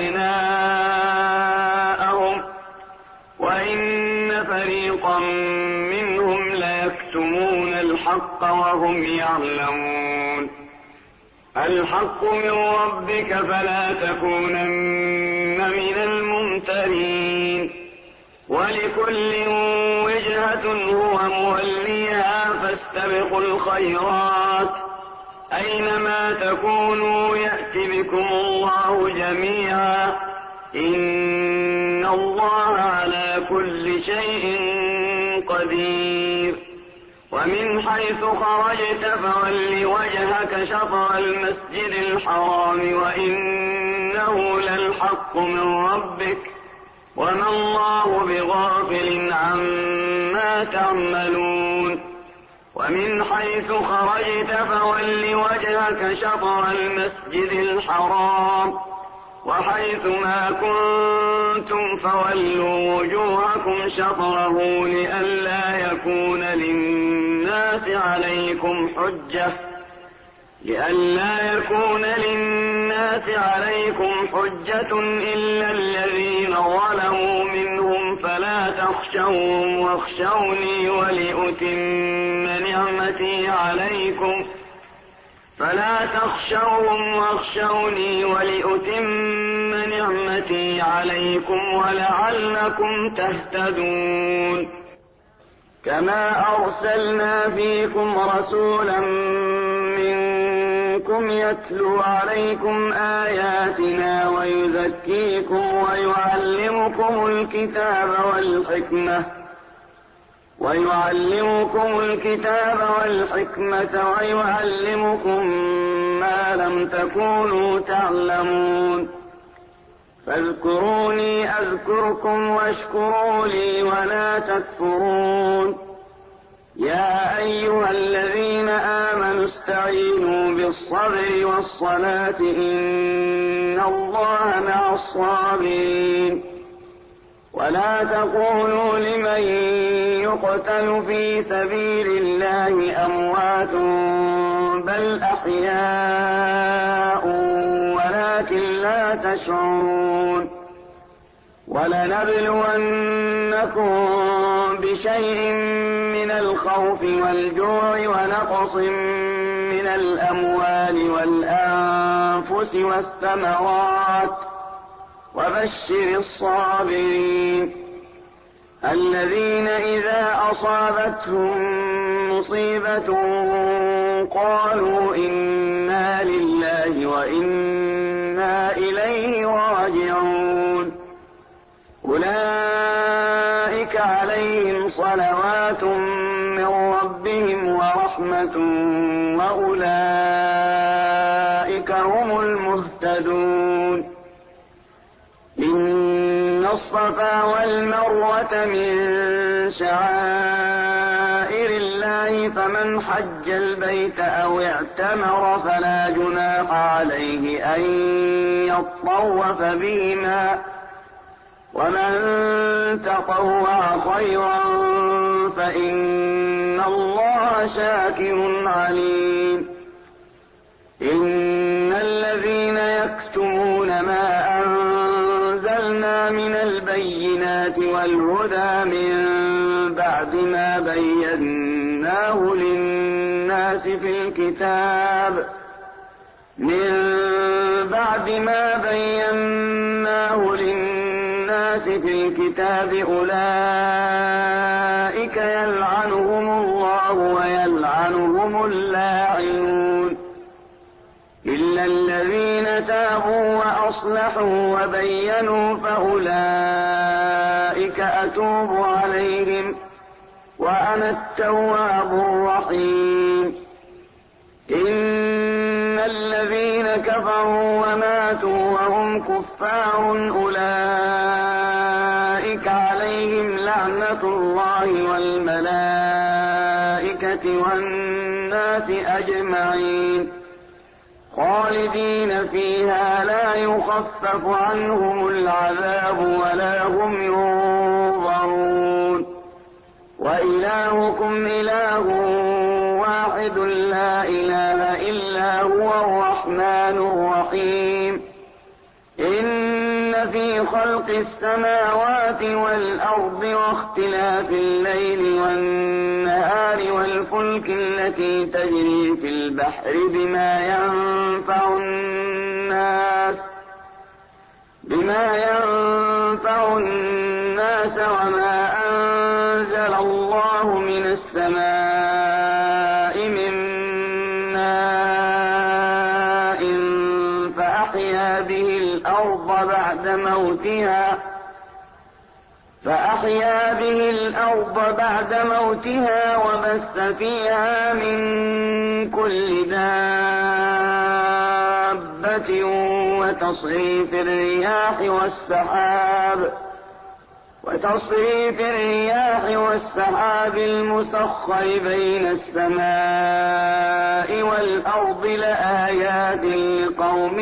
أبناءهم، وإن فريقا منهم ليكتمون الحق وهم يعلمون. الحق من ربك فلا تكونن من الممترين. ولكل وجهة هو موليها فاستبقوا الخيرات، أينما تكونوا يأت بكم الله جميعا، إن الله على كل شيء قدير. ومن حيث خرجت فول وجهك شطر المسجد الحرام وإنه للحق من ربك، وما الله بغافل عما تعملون. ومن حيث خرجت فول وجهك شطر المسجد الحرام، وحيث ما كنتم فولوا وجوهكم شطره لئلا يكون للناس عليكم حجة لئلا يكون للناس عليكم حجة إلا الذين ظلموا منهم فلا تخشوهم واخشوني ولأتم نعمتي عليكم فلا تخشوهم واخشوني ولأتم نعمتي عليكم ولعلكم تهتدون. كما أرسلنا فيكم رسولا منكم يتلو عليكم آياتنا ويزكيكم ويعلمكم الكتاب والحكمة ويعلمكم الكتاب والحكمة ويعلمكم ما لم تكونوا تعلمون. فاذكروني أذكركم واشكروا لي ولا تكفرون. يا أيها الذين آمنوا استعينوا بالصبر والصلاة إن الله مع الصابرين. ولا تقولوا لمن يقتل في سبيل الله أموات بل أحياء ولكن لا تشعرون. ولنبلونكم بشيء من الخوف والجوع ونقص من الأموال والأنفس والثمرات وبشر الصابرين الذين إذا أصابتهم مصيبة قالوا إنا لله وإنا إليه راجعون. أولئك عليهم صلوات من ربهم ورحمة وأولئك هم المهتدون. إن الصفا والمروة من شعائر الله فمن حج البيت أو اعتمر فلا جناح عليه أن يطوف بهما ومن تطوع خيرا فإن الله شاكر عليم. إن الذين يكتمون ما أنزلنا من البينات والهدى من بعد ما بيناه للناس في الكتاب من بعد ما بيناه للناس في الكتاب أولئك يلعنهم الله ويلعنهم اللاعنون إلا الذين تابوا وأصلحوا وبينوا فأولئك أتوب عليهم وأنا التواب الرحيم. إن الذين كفروا وماتوا وهم كفار أولئك عليهم لعنة الله والملائكة والناس أجمعين خالدين فيها لا يخفف عنهم العذاب ولا هم ينظرون. وإلهكم إله واحد لا إله إلا هو الرحمن الرحيم. إن في خلق السماوات والأرض واختلاف الليل والنهار والفلك التي تجري في البحر بما ينفع الناس بما ينفع الناس وما أنزل الله من السماء من ماء فأحيا به الأرض بعد موتها فأحيا به الأرض بعد موتها وبث فيها من كل دابة وتصريف الرياح والسحاب وتصريف الرياح والسحاب المسخر بين السماء والأرض لآيات لقوم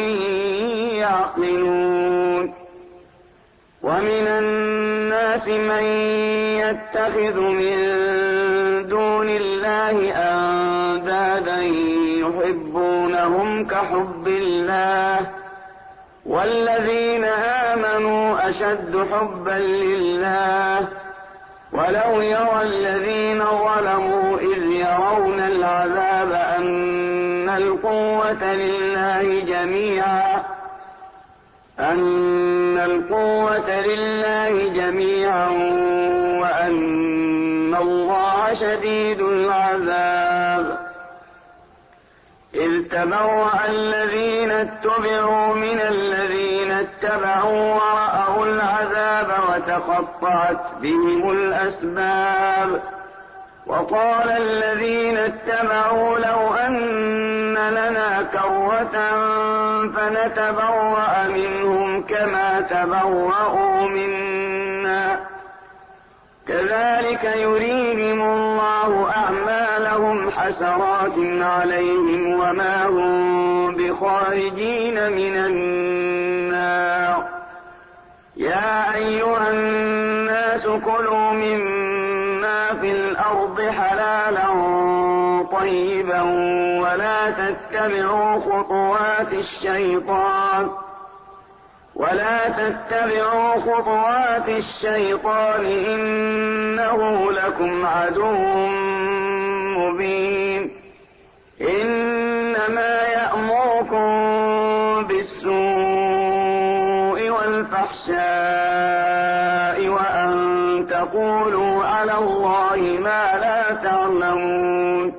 يعقلون. ومن الناس من يتخذ من دون الله أندادا يحبونهم كحب الله والذين آمنوا أشد حبا لله ولو يرى الذين ظلموا إذ يرون العذاب أن القوة لله جميعا أن القوة لله جميعا وأن الله شديد العذاب. إذ تبرأ الذين اتبعوا من الذين اتبعوا ورأوا العذاب وتقطعت بهم الأسباب. وقال الذين اتبعوا لو أن لنا كرة فنتبرأ منهم كما تبرأوا منا كذلك يريهم الله أعمالهم حسرات عليهم وما هم بخارجين من النار. يا أيها الناس كلوا مما في الأرض حلالا طيبا ولا تتبعوا خطوات الشيطان ولا تتبعوا خطوات الشيطان إنه لكم عدو مبين. إنما يأمركم بالسوء والفحشاء وأن تقولوا على الله ما لا تعلمون.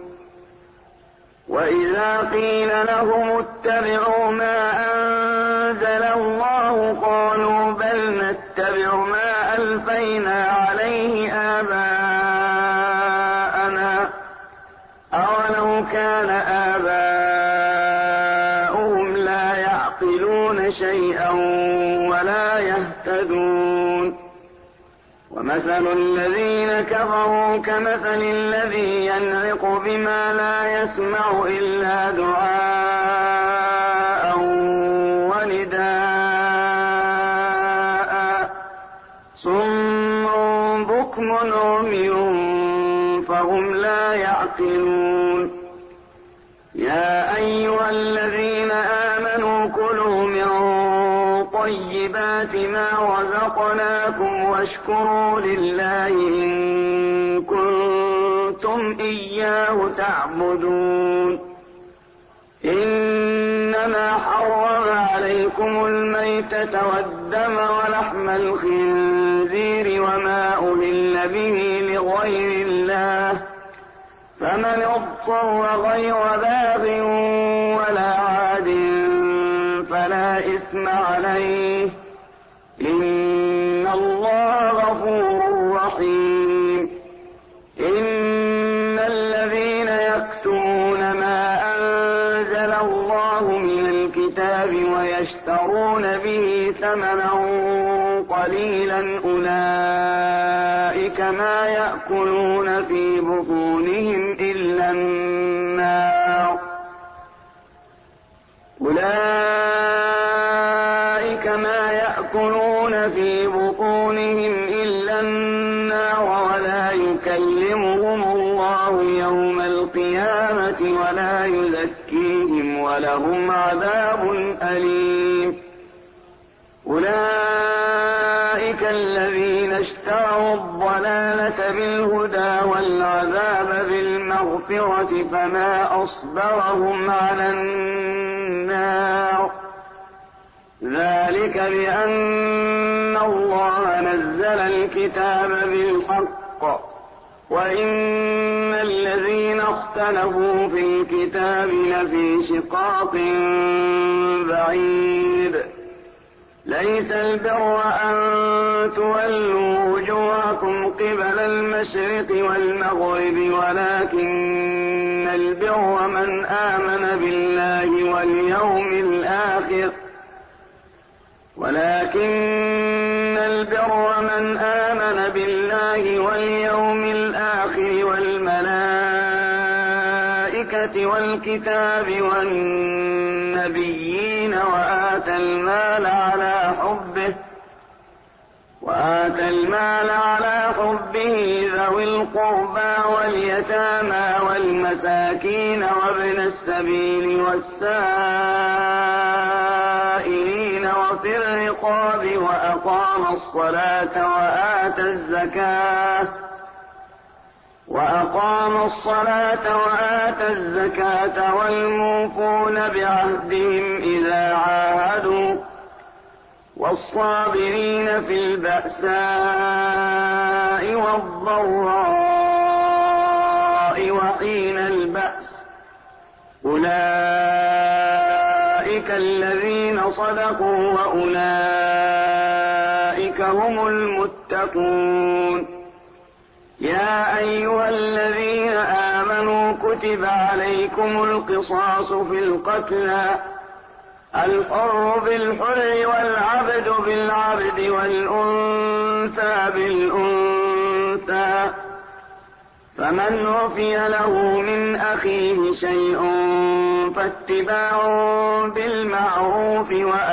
وإذا قيل لهم اتبعوا ما أنزل الله قالوا بل نتبع ما ألفينا عليه آباءنا أولو كان آباؤهم لا يعقلون شيئا ولا يهتدون. ومثل الذين كفروا كمثل الذي ينعق بما لا يسمع إلا دعاء ونداء صم بكم عمي فهم لا يعقلون. يا أيها الذين آمنوا كلوا من طيبات ما رزقناكم واشكروا لله إن كنتم إياه تعبدون. إنما حرم عليكم الميتة والدم ولحم الخنزير وما أهل به لغير الله فمن اضطر غير باغ ولا عاد فلا إثم عليه إن الله غفور رحيم. إن الذين يكتمون ما أنزل الله من الكتاب ويشترون به ثمنا قليلا أولئك ما يأكلون في بطونهم إلا النار أولئك ما يأكلون في بطونهم إلا النار ولا يكلمهم الله يوم القيامة ولا يزكيهم ولهم عذاب أليم. أولئك الذين اشتروا الضلالة بالهدى والعذاب بالمغفرة فما أصبرهم على النار ذلك بأن الله نزل الكتاب بالحق وإن الذين اختلفوا في الكتاب لفي شقاق بعيد. ليس البر أن تولوا وجوهكم قبل المشرق والمغرب ولكن البر من آمن بالله واليوم الآخر ولكن البر من آمن بالله واليوم الآخر والملائكة والكتاب والنبيين وآتى المال على حبه وآتى المال على حبه ذوي القربى واليتامى والمساكين وابن السبيل والسائلين وفي الرقاب وأقام الصلاة وآتى الزكاة وأقام الصلاة وآتى الزكاة والموفون بعهدهم إذا عاهدوا والصابرين في البأساء والضراء وحين البأس أولئك الذين صدقوا وأولئك هم المتقون. يا أيها الذين آمنوا كتب عليكم القصاص في القتلى الحر بالحر والعبد بالعبد والأنثى بالأنثى فمن عفي له من أخيه شيء فاتباع بالمعروف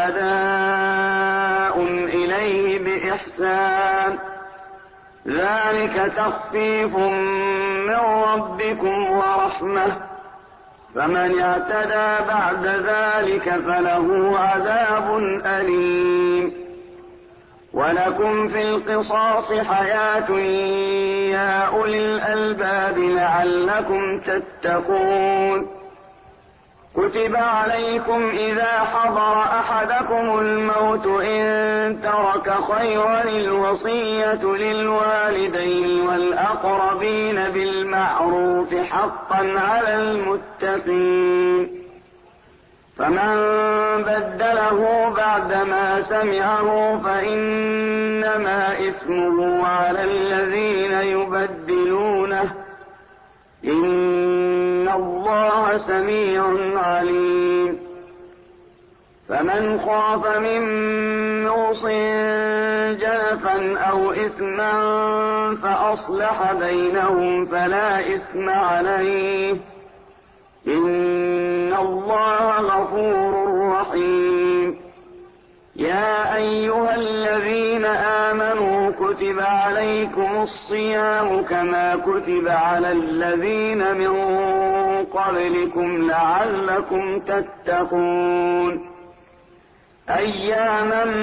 وأداء إليه بإحسان ذلك تخفيف من ربكم ورحمة فمن اعتدى بعد ذلك فله عذاب أليم. ولكم في القصاص حياة يا أولي الألباب لعلكم تتقون. كتب عليكم إذا حضر أحدكم الموت إن ترك خيرا الوصية للوالدين والأقربين بالمعروف حقا على المتقين. فمن بدله بعدما سمعه فإنما إثمه على الذين يبدلونه إن الله سميع عليم. فمن خاف من موص جنفا أو إثما فأصلح بينهم فلا إثم عليه إن الله غفور رحيم. يا أيها الذين آمنوا كتب عليكم الصيام كما كتب على الذين من قبلكم لعلكم تتقون. أياما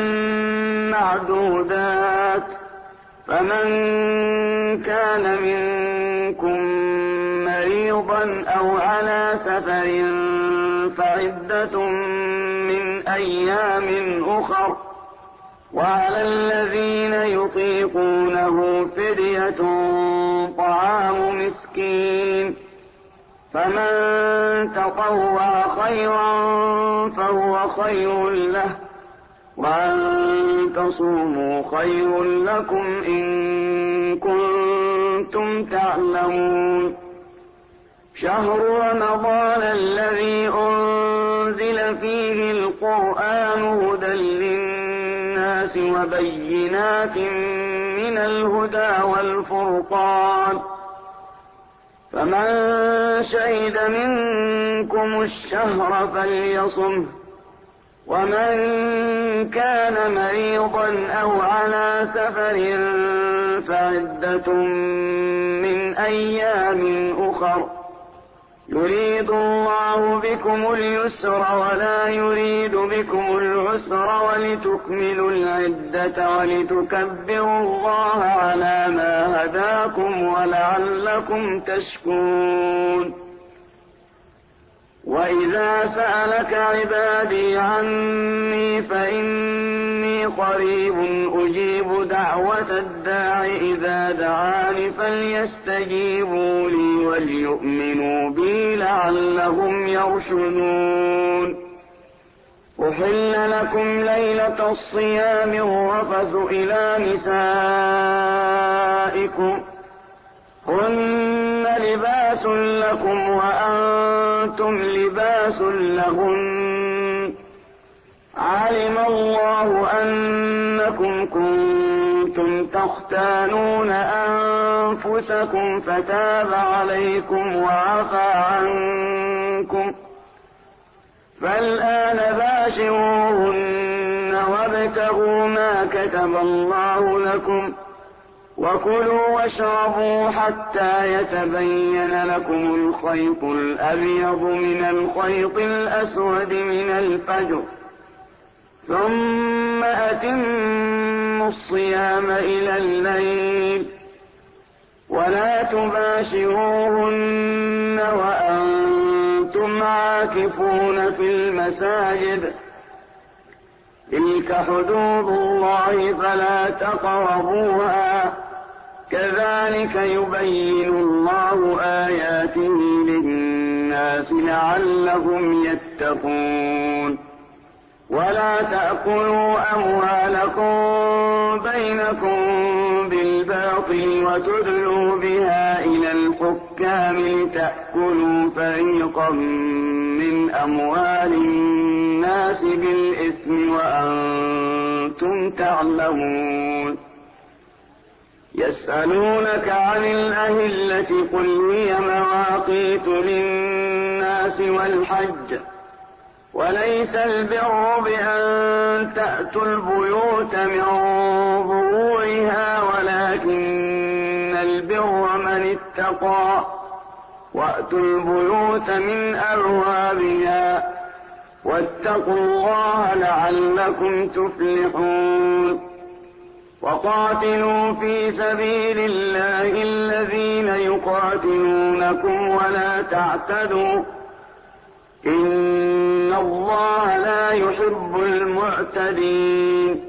معدودات فمن كان منكم مريضا أو على سفر فعدة من أيام أخر وعلى الذين يطيقونه فدية طعام مسكين فمن تطوع خيرا فهو خير له وأن تصوموا خير لكم إن كنتم تعلمون. شهر رمضان الذي أنزل فيه القرآن هدى للناس وبينات من الهدى والفرقان فمن شهد منكم الشهر فليصمه ومن كان مريضا أو على سفر فعدة من أيام أخر يريد الله بكم اليسر ولا يريد بكم العسر ولتكملوا العدة ولتكبروا الله على ما هداكم ولعلكم تشكرون. وإذا سألك عبادي عني فإني قريب أجيب دعوة الداع إذا دعاني فليستجيبوا لي وليؤمنوا بي لعلهم يرشدون. أحل لكم ليلة الصيام الرفث إلى نسائكم هن لباس لكم وأنتم لباس لهن علم الله أنكم كنتم تختانون أنفسكم فتاب عليكم وعفى عنكم فالآن باشروهن وابتغوا ما كتب الله لكم وكلوا واشربوا حتى يتبين لكم الخيط الأبيض من الخيط الأسود من الفجر ثم أتموا الصيام إلى الليل ولا تباشروهن وأنتم عاكفون في المساجد تلك حدود الله فلا تقربوها كذلك يبين الله آياته للناس لعلهم يتقون ولا تأكلوا أموالكم بينكم بالباطل وتدلوا بها إلى الحكام لتأكلوا فريقا من أموال الناس بالإثم وأنتم تعلمون يسألونك عن الأهلة قل هي مواقيت للناس والحج وليس البر بأن تأتوا البيوت من ظهورها ولكن البر من اتقى وأتوا البيوت من أبوابها واتقوا الله لعلكم تفلحون وقاتلوا في سبيل الله الذين يقاتلونكم ولا تعتدوا إن الله لا يحب المعتدين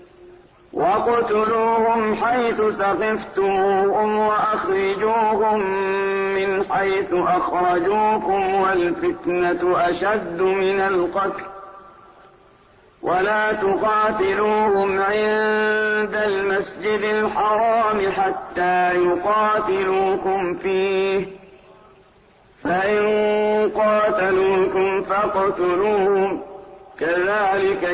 واقتلوهم حيث ثقفتموهم وأخرجوهم من حيث أخرجوكم والفتنة أشد من القتل ولا تقاتلوهم عند المسجد الحرام حتى يقاتلوكم فيه فإن قاتلوكم فاقتلوهم كذلك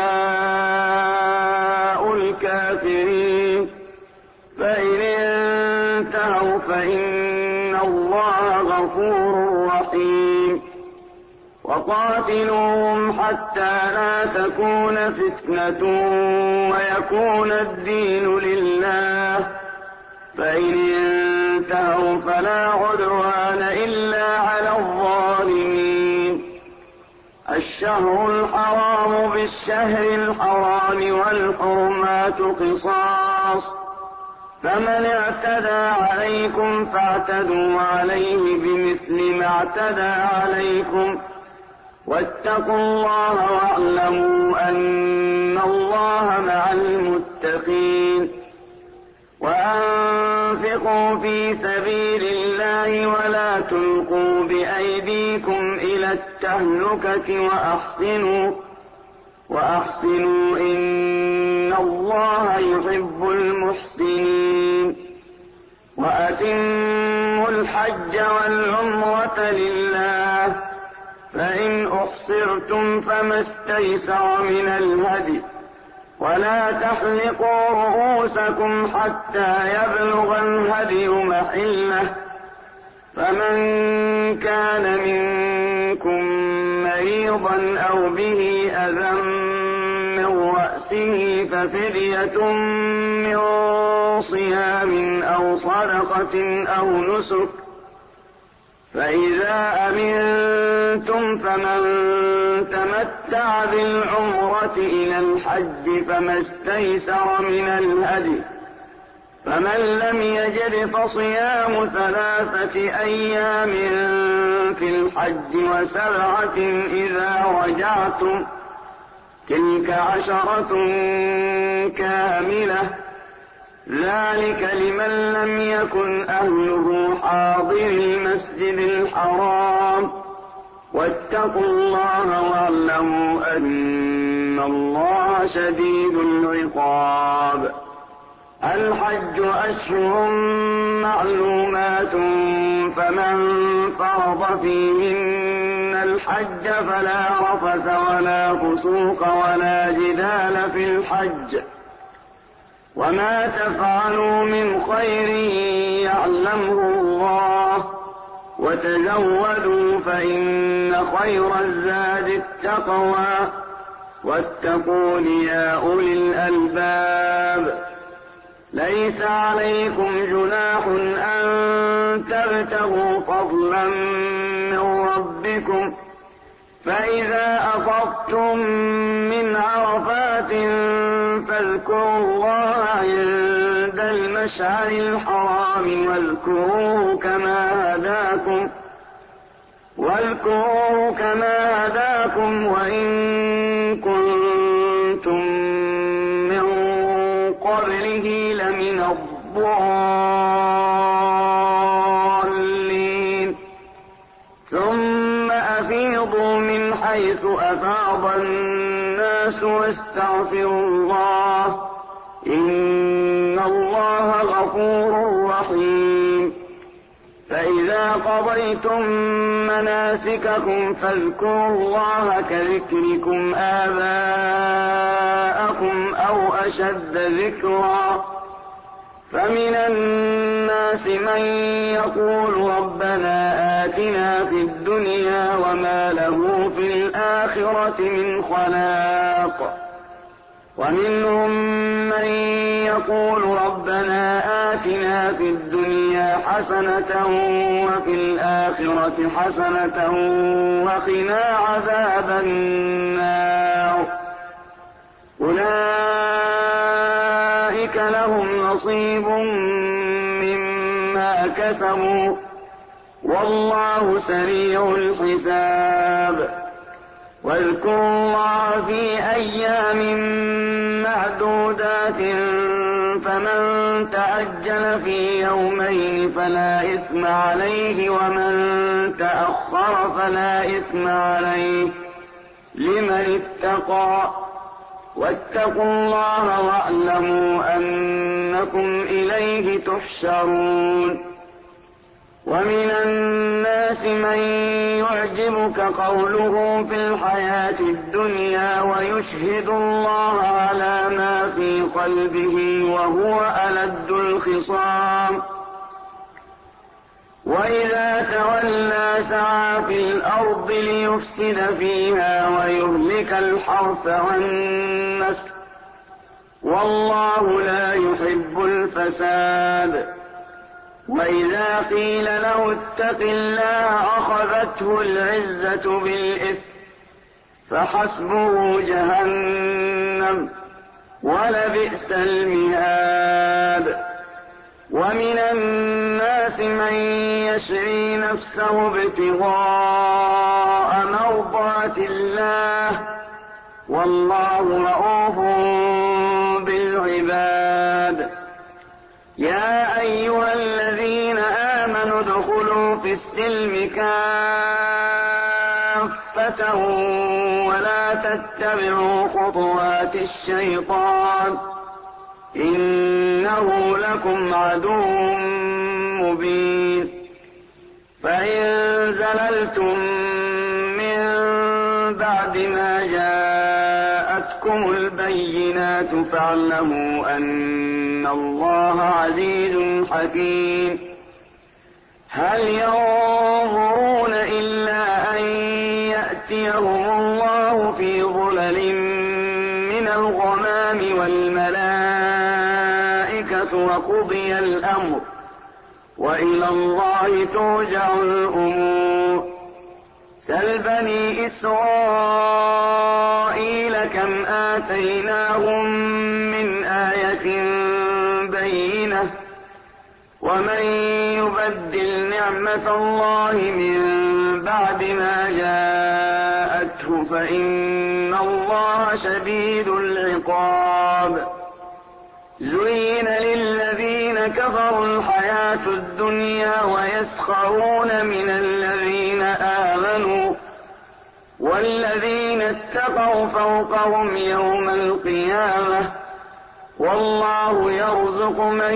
جزاء الكافرين فإن انتهوا فإن الله غفور رحيم وقاتلوهم حتى لا تكون فتنة ويكون الدين لله فإن انتهوا فلا عدوان إلا على الظالمين الشهر الحرام بالشهر الحرام والحرمات قصاص فمن اعتدى عليكم فاعتدوا عليه بمثل ما اعتدى عليكم واتقوا الله واعلموا أن الله مع المتقين وأنفقوا في سبيل الله ولا تلقوا بأيديكم إلى التهلكة وأحسنوا وأحسنوا إن الله يحب المحسنين وأتموا الحج والعمرة لله فإن أحصرتم فما استيسر من الهدي ولا تحلقوا رؤوسكم حتى يبلغ الهدي محله فمن كان منكم مريضا أو به أذى من رأسه ففدية من صيام أو صدقة أو نسك فإذا أمنتم فمن تمتع بالعمرة إلى الحج فما استيسر من الهدي فمن لم يجد فصيام ثلاثة أيام في الحج وسبعة إذا رجعتم تلك عشرة كاملة ذلك لمن لم يكن أهله حاضر المسجد الحرام واتقوا الله واعلموا أن الله شديد العقاب الحج أشهر معلومات فمن فرض فيهن الحج فلا رفث ولا فسوق ولا جدال في الحج وما تفعلوا من خير يعلمه الله وتزودوا فإن خير الزاد التقوى واتقون يا أولي الألباب ليس عليكم جناح أن تبتغوا فضلا من ربكم فإذا أفضتم من عرفات فاذكروا الله عند المشعر الحرام واذكروه كما هداكم واذكروه كما هداكم وإن كنتم من قبله لمن الضالين ثم أفيضوا من حيث أفاض الناس واستغفروا الله إن الله غفور رحيم فإذا قضيتم مناسككم فاذكروا الله كذكركم آباءكم أو أشد ذكرا فمن الناس من يقول ربنا آتنا في الدنيا وما له في الآخرة من خلاق ومنهم من يقول ربنا آتنا في الدنيا حسنة وفي الآخرة حسنة وقنا عذاب النار أولئك لهم نصيب مما كسبوا والله سريع الحساب واذكروا الله في أيام معدودات فمن تأجل في يومين فلا إثم عليه ومن تأخر فلا إثم عليه لمن اتقى واتقوا الله واعلموا أنكم إليه تحشرون ومن الناس من يعجبك قوله في الحياة الدنيا ويشهد الله على ما في قلبه وهو ألد الخصام وإذا تولى سعى في الأرض ليفسد فيها ويهلك الحرث والنسل والله لا يحب الفساد وإذا قيل له اتق الله أخذته العزة بالإثم فحسبه جهنم ولبئس المهاد ومن الناس من يشري نفسه ابتغاء مرضات الله والله رؤوف بالعباد يا أيها الذين آمنوا ادخلوا في السلم كافة ولا تتبعوا خطوات الشيطان إنه لكم عدو مبين فإن زللتم من بعد ما جاءتكم البينات فاعلموا أن الله عزيز حكيم هل ينظرون إلا أن يأتيهم الله في ظلل من الغمام والملائكة وقضي الأمر وإلى الله ترجع الأمور سل بني إسرائيل كم آتيناهم من آية بينة ومن يبدل نعمة الله من بعد ما جاءته فإن الله شديد العقاب زين للذين كفروا الحياة الدنيا ويسخرون من الذين آمنوا والذين اتقوا فوقهم يوم القيامة والله يرزق من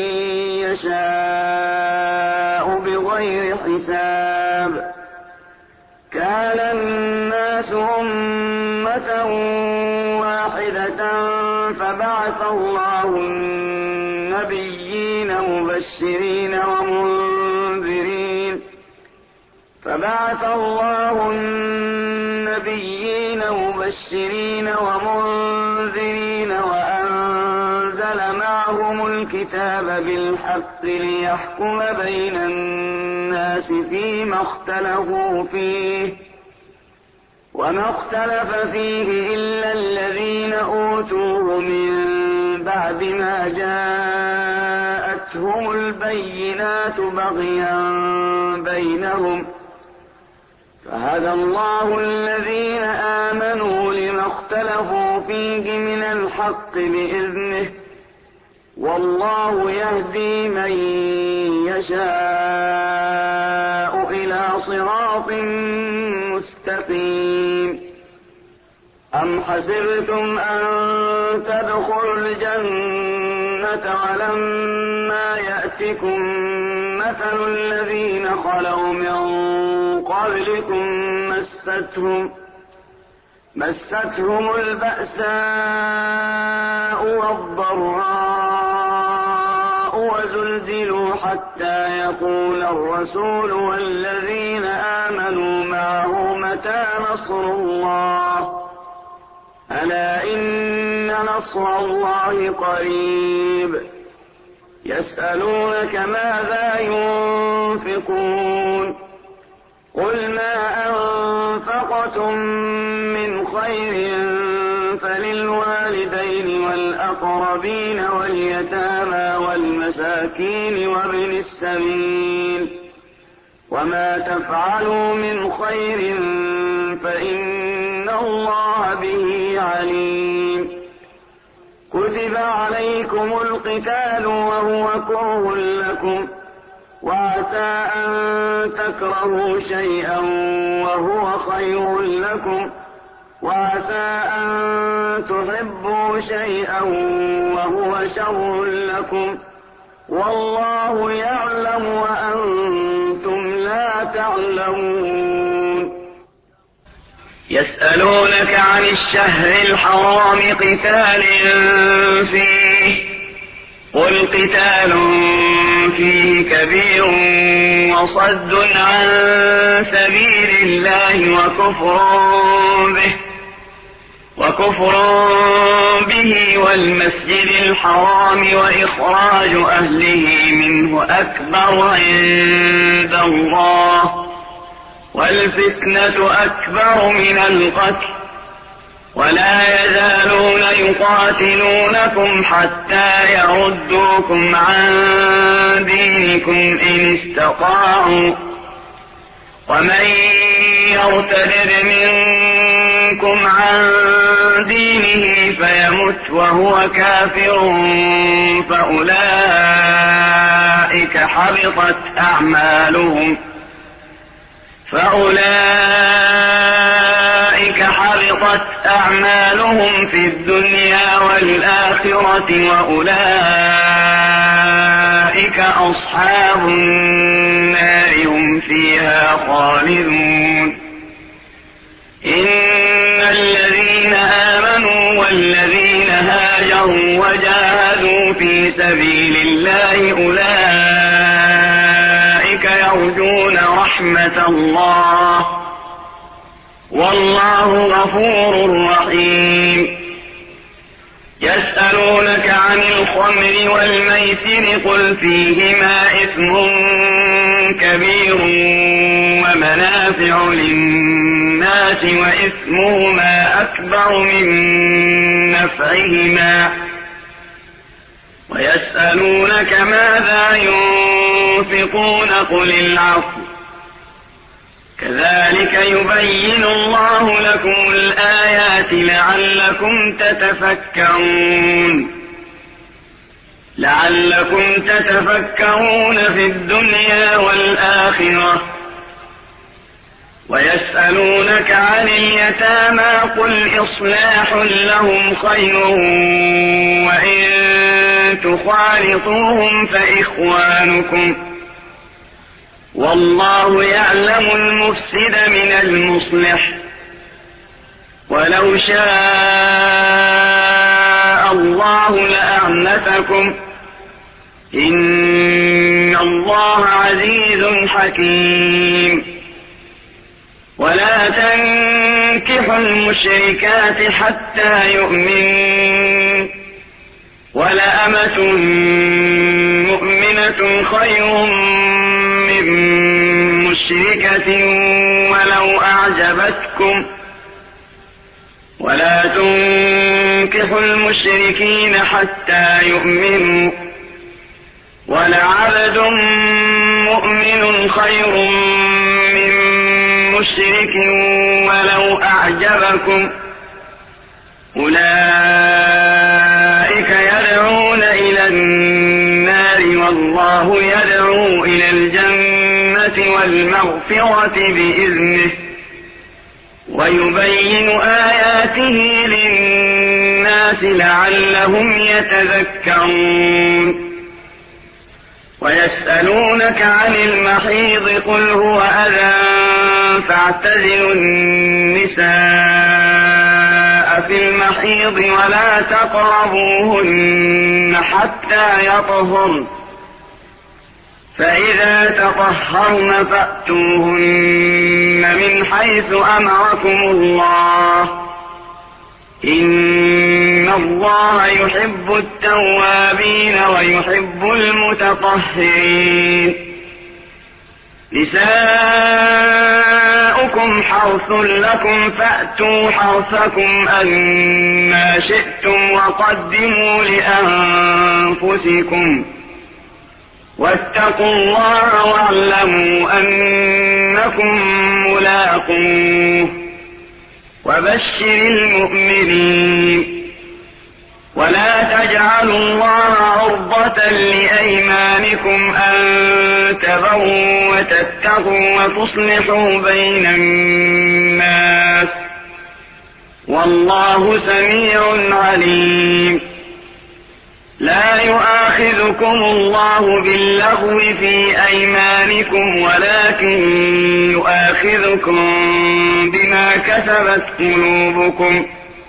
يشاء بغير حساب كان الناس أمة واحدة فبعث الله النبيين مبشرين ومنذرين فبعث الله النبيين مبشرين ومنذرين وأنزل معهم الكتاب بالحق ليحكم بين الناس فيما اختلفوا فيه وما اختلف فيه إلا الذين أوتوه من بعد ما جاءوا جاءتهم البينات بغيا بينهم فهدى الله الذين آمنوا لما اختلفوا فيه من الحق بإذنه والله يهدي من يشاء إلى صراط مستقيم. أم حسبتم أن تدخلوا الجنة ولما يأتكم مثل الذين خلوا من قبلكم مستهم مستهم البأساء والضراء وزلزلوا حتى يقول الرسول والذين آمنوا معه متى نصر الله ألا إن نصر الله قريب. يسألونك ماذا ينفقون قل ما أنفقتم من خير فللوالدين والأقربين واليتامى والمساكين وابن السبيل وما تفعلوا من خير فإن الله به عليم. كتب عليكم القتال وهو كره لكم وعسى أن تكرهوا شيئا وهو خير لكم وعسى أن تحبوا شيئا وهو شر لكم والله يعلم وأنتم لا تعلمون. يسألونك عن الشهر الحرام قتال فيه قل قتال فيه كبير وصد عن سبيل الله وكفر به وكفر به والمسجد الحرام وإخراج أهله منه أكبر عند الله والفتنة أكبر من القتل ولا يزالون يقاتلونكم حتى يردوكم عن دينكم إن استطاعوا ومن يرتد منكم عن دينه فيمت وهو كافر فأولئك حبطت أعمالهم فأولئك حبطت أعمالهم في الدنيا والآخرة وأولئك أصحاب النار هم فيها خالدون. إن الذين آمنوا والذين هاجروا وجاهدوا في سبيل الله أولئك يرجون رحمة الله والله غفور رحيم. يسألونك عن الخمر والميسر قل فيهما إثم كبير ومنافع للناس وإثمهما أكبر من نفعهما ويسألونك ماذا ينفقون قل العفو كذلك يبين الله لكم الآيات لعلكم تتفكرون لعلكم تتفكرون في الدنيا والآخرة. ويسألونك عن اليتامى قل إصلاح لهم خير وإن تخالطوهم فإخوانكم والله يعلم المفسد من المصلح ولو شاء الله لأعنتكم إن الله عزيز حكيم. ولا تنكحوا المشركات حتى يؤمنوا ولأمة مؤمنة خير من مشركة ولو أعجبتكم ولا تنكحوا المشركين حتى يؤمنوا ولعبد مؤمن خير من مشرك ولو أعجبكم أولئك يدعون إلى النار والله يدعو إلى الجنة والمغفرة بإذنه ويبين آياته للناس لعلهم يتذكرون ويسألونك عن المحيض قل هو أذى فاعتزلوا النساء في المحيض ولا تقربوهن حتى يطهرن فإذا تطهرن فأتوهن من حيث أمركم الله إن الله يحب التوابين ويحب المتطهرين نساؤكم حرث لكم فأتوا حرثكم أنما شئتم وقدموا لأنفسكم واتقوا الله واعلموا أنكم ملاقوه وبشر المؤمنين ولا تجعلوا الله عرضة لأيمانكم أن تبروا وتتقوا وتصلحوا بين الناس والله سميع عليم لا يؤاخذكم الله باللغو في أيمانكم ولكن يؤاخذكم بما كسبت قلوبكم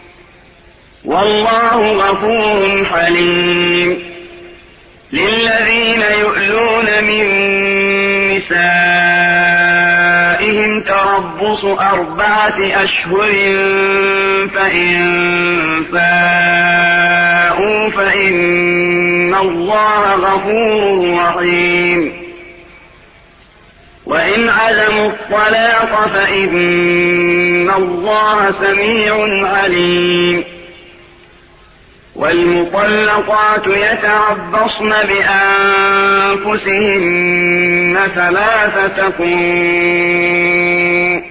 والله غفور حليم للذين يؤلون من نسائهم تربص أربعة أشهر فإن فاءوا فإن الله غفور رحيم وإن عزموا الطلاق فإن الله سميع عليم والمطلقات يتربصن بأنفسهن ثلاثة قروء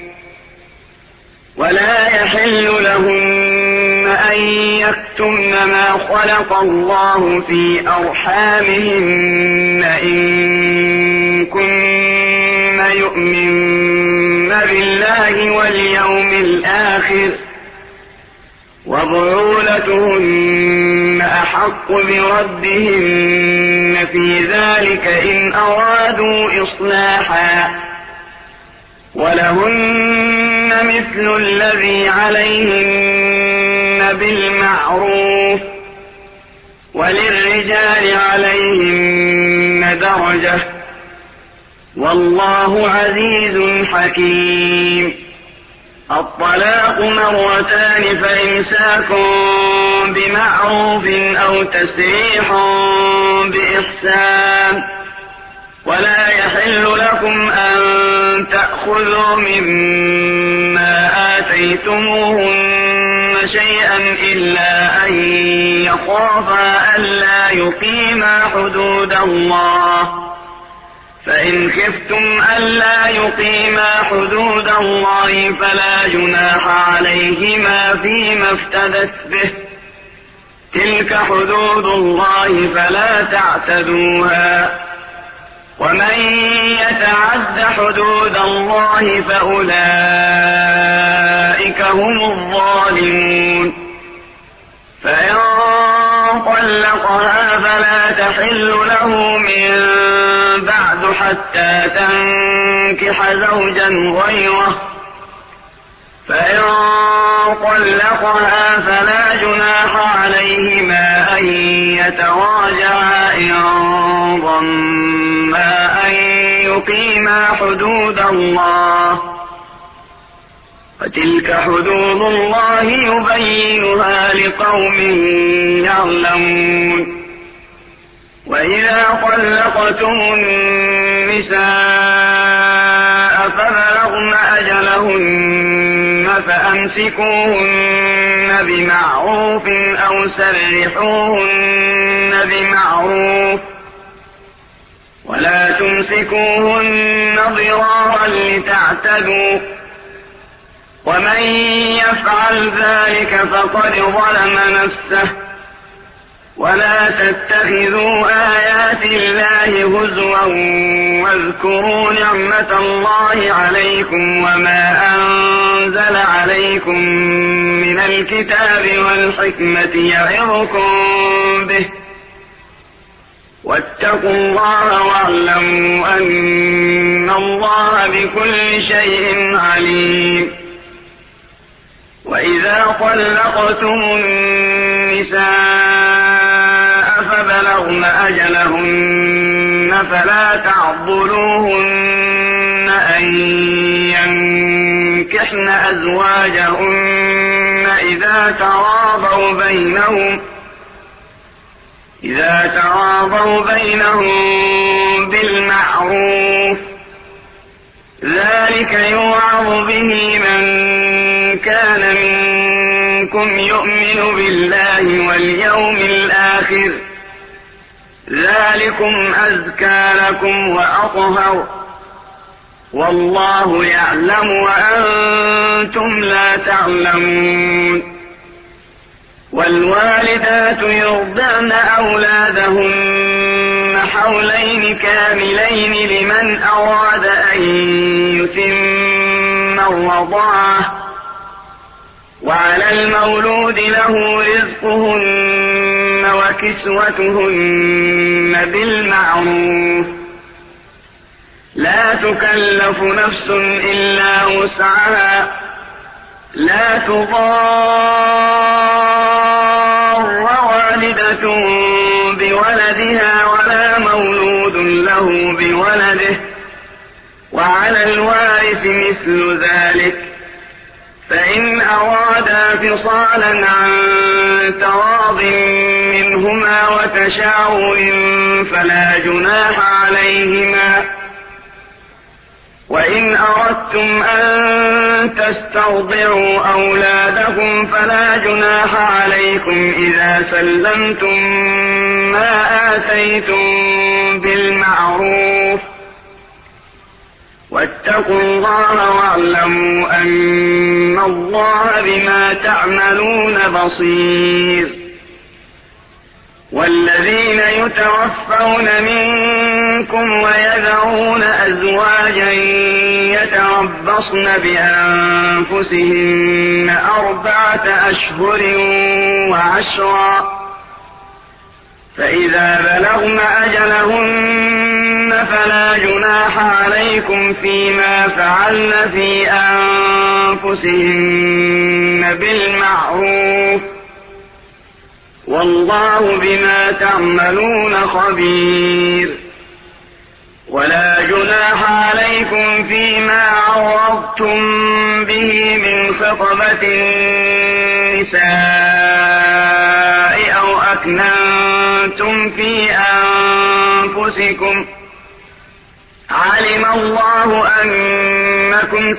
ولا يحل لهن أن يكتمن ما خلق الله في أرحامهن إن كن يؤمن بالله واليوم الآخر وبعولتهن أحق بردهن في ذلك إن أرادوا إصلاحا ولهن مثل الذي عليهن بالمعروف وللرجال عليهن درجة والله عزيز حكيم الطلاق مرتان فإمساك بمعروف أو تسريح بإحسان ولا يحل لكم أن تأخذوا مما آتيتموهن شيئا إلا أن يخافا ألا يقيما حدود الله فإن خفتم ألا يقيما حدود الله فلا جناح عليهما فيما افتدت به تلك حدود الله فلا تعتدوها ومن يتعد حدود الله فأولئك هم الظالمون فإن طلقها فلا تحل له من بعد حتى تنكح زوجا غيره فإن طلقها فلا جناح عليهما أن يتراجعا إن ظنا أن يقيما حدود الله وتلك حدود الله يبينها لقوم يعلمون وإذا طلقتم النساء فبلغن أجلهن فأمسكوهن بمعروف أو سرحوهن بمعروف ولا تمسكوهن ضرارا لتعتدوا ومن يفعل ذلك فقد ظلم نفسه ولا تتخذوا آيات الله هزوا واذكروا نعمة الله عليكم وما أنزل عليكم من الكتاب والحكمة يعظكم به واتقوا الله واعلموا أن الله بكل شيء عليم. وإذا طلقتم النساء فبلغن أجلهن فلا تعضلوهن أن ينكحن أزواجهن إذا تراضوا بينهم إذا تراضوا بينهم بالمعروف ذلك يوعظ به من كان منكم يؤمن بالله واليوم الآخر ذلكم أزكى لكم وأطهر والله يعلم وأنتم لا تعلمون. والوالدات يرضعن أولادهن حولين كاملين لمن أراد أن يتم الرضاعة وعلى المولود له رزقهن وكسوتهن بالمعروف لا تكلف نفس إلا وسعها لا تضار والدة بولدها ولا مولود له بولده وعلى الوارث مثل ذلك فإن أرادا فصالا عن تراض منهما وتشاور فلا جناح عليهما. وإن أردتم أن تسترضعوا أولادكم فلا جناح عليكم إذا سلمتم ما آتيتم بالمعروف واتقوا الله واعلموا أن الله بما تعملون بصير. والذين يتوفون منكم ويذرون أزواجا يتربصن بأنفسهن أربعة أشهر وعشرا فإذا بلغن أجلهن فلا جناح عليكم فيما فعلن في أنفسهن بالمعروف والله بما تعملون خبير. ولا جناح عليكم فيما عرضتم به من خطبة النساء أو أكننتم في أنفسكم علم الله أنكم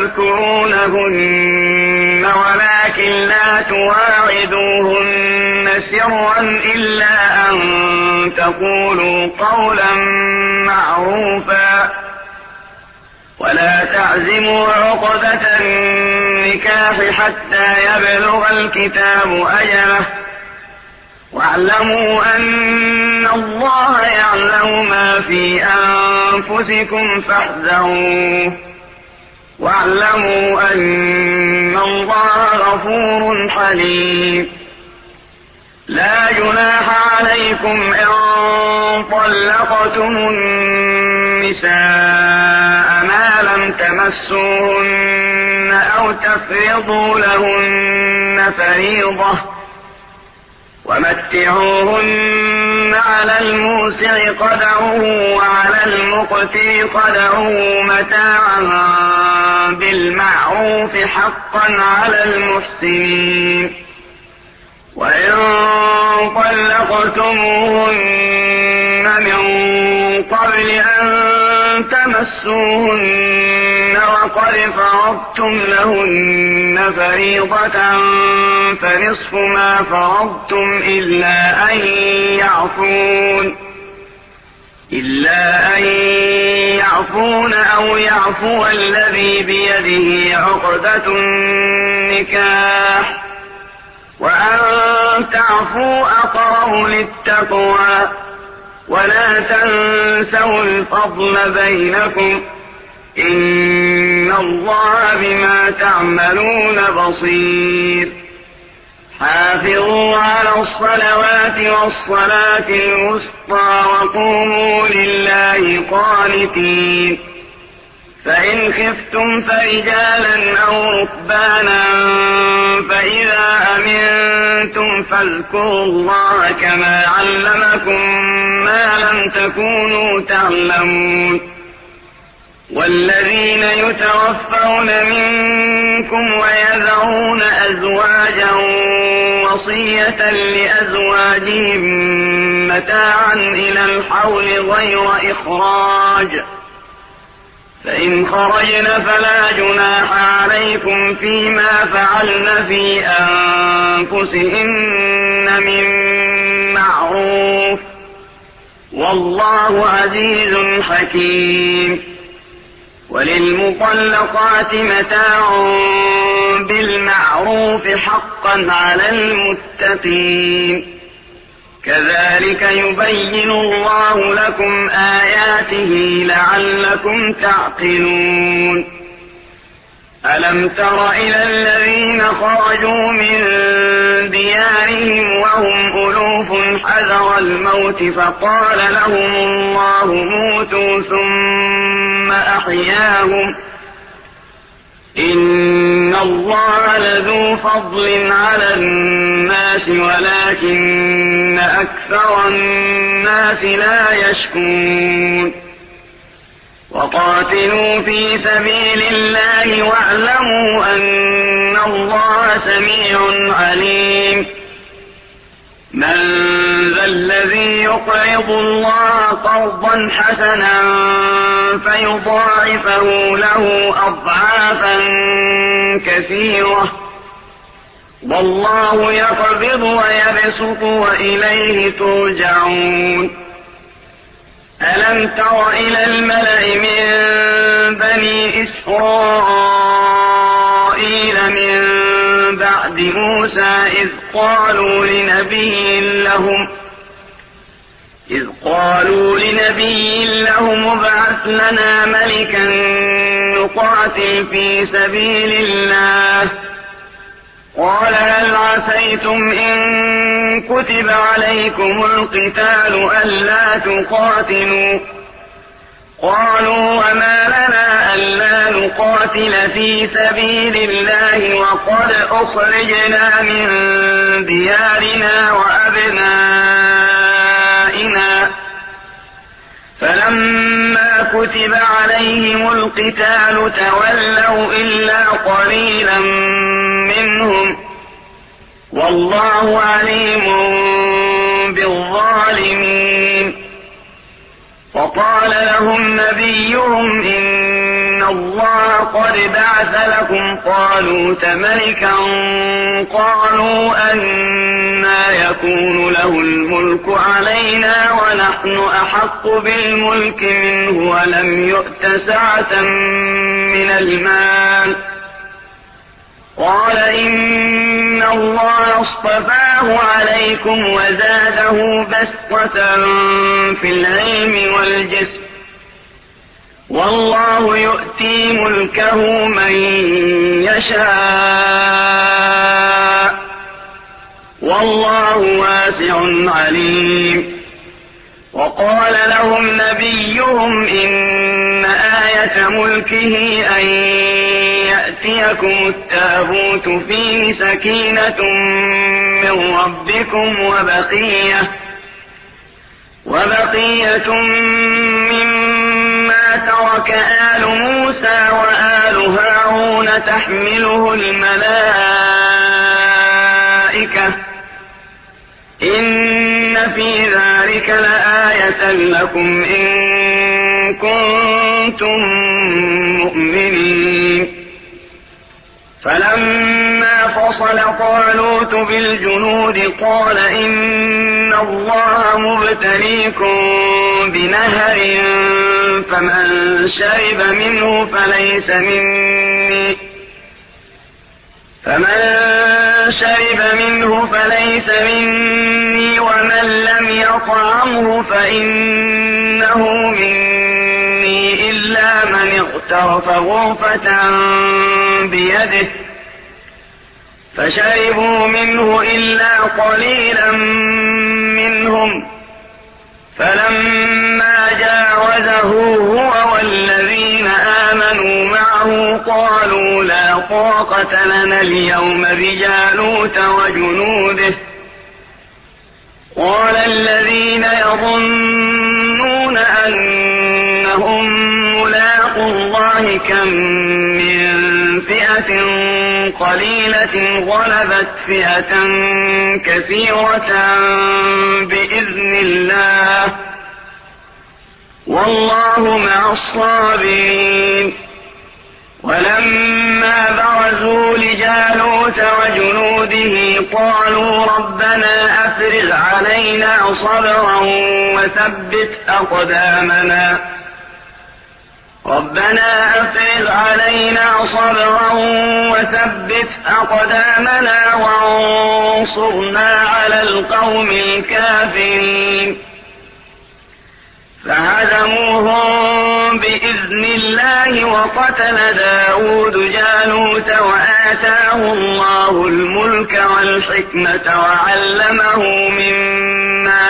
ستذكرونهن ولكن لا تواعدوهن سرا إلا أن تقولوا قولا معروفا ولا تعزموا عقدة النكاح حتى يبلغ الكتاب أجله واعلموا أن الله يعلم ما في أنفسكم فاحذروه واعلموا أن الله غفور حليم. لا جناح عليكم إن طلقتم النساء ما لم تمسوهن أو تفرضوا لهن فريضة ومتعوهن على الموسع قدره وعلى المقتر قدره متاعا بالمعروف حقا على المحسنين. وإن طلقتموهن من قبل أن تمسوهن وقد فرضتم لهن فريضة فنصف ما فرضتم إلا أن يعفون إلا أن يعفون أو يعفو الذي بيده عقدة النكاح وأن تعفوا أقرب للتقوى ولا تنسوا الفضل بينكم إن الله بما تعملون بصير. حافظوا على الصلوات والصلاة الوسطى وقوموا لله قانتين. فإن خفتم فرجالا أو ركبانا فإذا أمنتم فاذكروا الله كما علمكم ما لم تكونوا تعلمون. والذين يتوفون منكم ويذرون أزواجا وصية لأزواجهم متاعا إلى الحول غير إخراج فإن خرجن فلا جناح عليكم فيما فعلن في أنفسهن من معروف والله عزيز حكيم. وللمطلقات متاع بالمعروف حقا على المتقين كذلك يبين الله لكم آياته لعلكم تعقلون. ألم تر إلى الذين خرجوا من ديارهم وهم ألوف حذر الموت فقال لهم الله موتوا ثم أحياهم إن الله لذو فضل على الناس ولكن أكثر الناس لا يشكرون. وقاتلوا في سبيل الله واعلموا أن الله سميع عليم. من ذا الذي يقرض الله قرضا حسنا فيضاعفه له أضعافا كثيرة والله يقبض ويبسط وإليه ترجعون. ألم تر إلى الملأ من بني إسرائيل من بعد موسى إذ قالوا لنبي لهم إذ قالوا لنبي لهم ابعث لنا ملكا نقاتل في سبيل الله قال هل عسيتم إن كتب عليكم القتال ألا تقاتلوا قالوا وما لنا ألا نقاتل في سبيل الله وقد أخرجنا من ديارنا وأبنائنا فلما كتب عليهم القتال تولوا إلا قليلا منهم والله عليم بالظالمين. وقال لهم نبيهم إن الله قد بعث لكم طالوت ملكا قالوا أنى يكون له الملك علينا ونحن أحق بالملك منه ولم يؤت سعة من المال قال إن الله اصطفاه عليكم وزاده بسطة في العلم والجسم والله يؤتي ملكه من يشاء والله واسع عليم. وقال لهم نبيهم إن آية ملكه أن يأتيكم التابوت فيه سكينة من ربكم وبقية وبقية مما ترك آل موسى وآل هارون تحمله الملائكة إن في ذلك لآية لكم إن كنتم مؤمنين. فلما فصل طالوت بالجنود قال إن الله مبتليكم بنهر فمن شرب منه فليس مني فمن شرب منه فليس مني ومن لم يطعمه فإنه مني إلا من اغترف غرفة بيده فشربوا منه إلا قليلا منهم فلما جاوزه هو والذين آمنوا معه قالوا لا طاقة لنا اليوم بجالوت وجنوده قال الذين يظنون أنهم ملاقو الله كم من فئة قليلة غلبت فئة كثيرة بإذن الله والله مع الصابرين. ولما برزوا لجالوت وجنوده قالوا ربنا أفرغ علينا صبرا وثبت أقدامنا ربنا أفرغ علينا صبرا وثبت أقدامنا وانصرنا على القوم الكافرين فهزموهم بإذن الله وقتل داود جالوت وآتاه الله الملك والحكمة وعلمه مما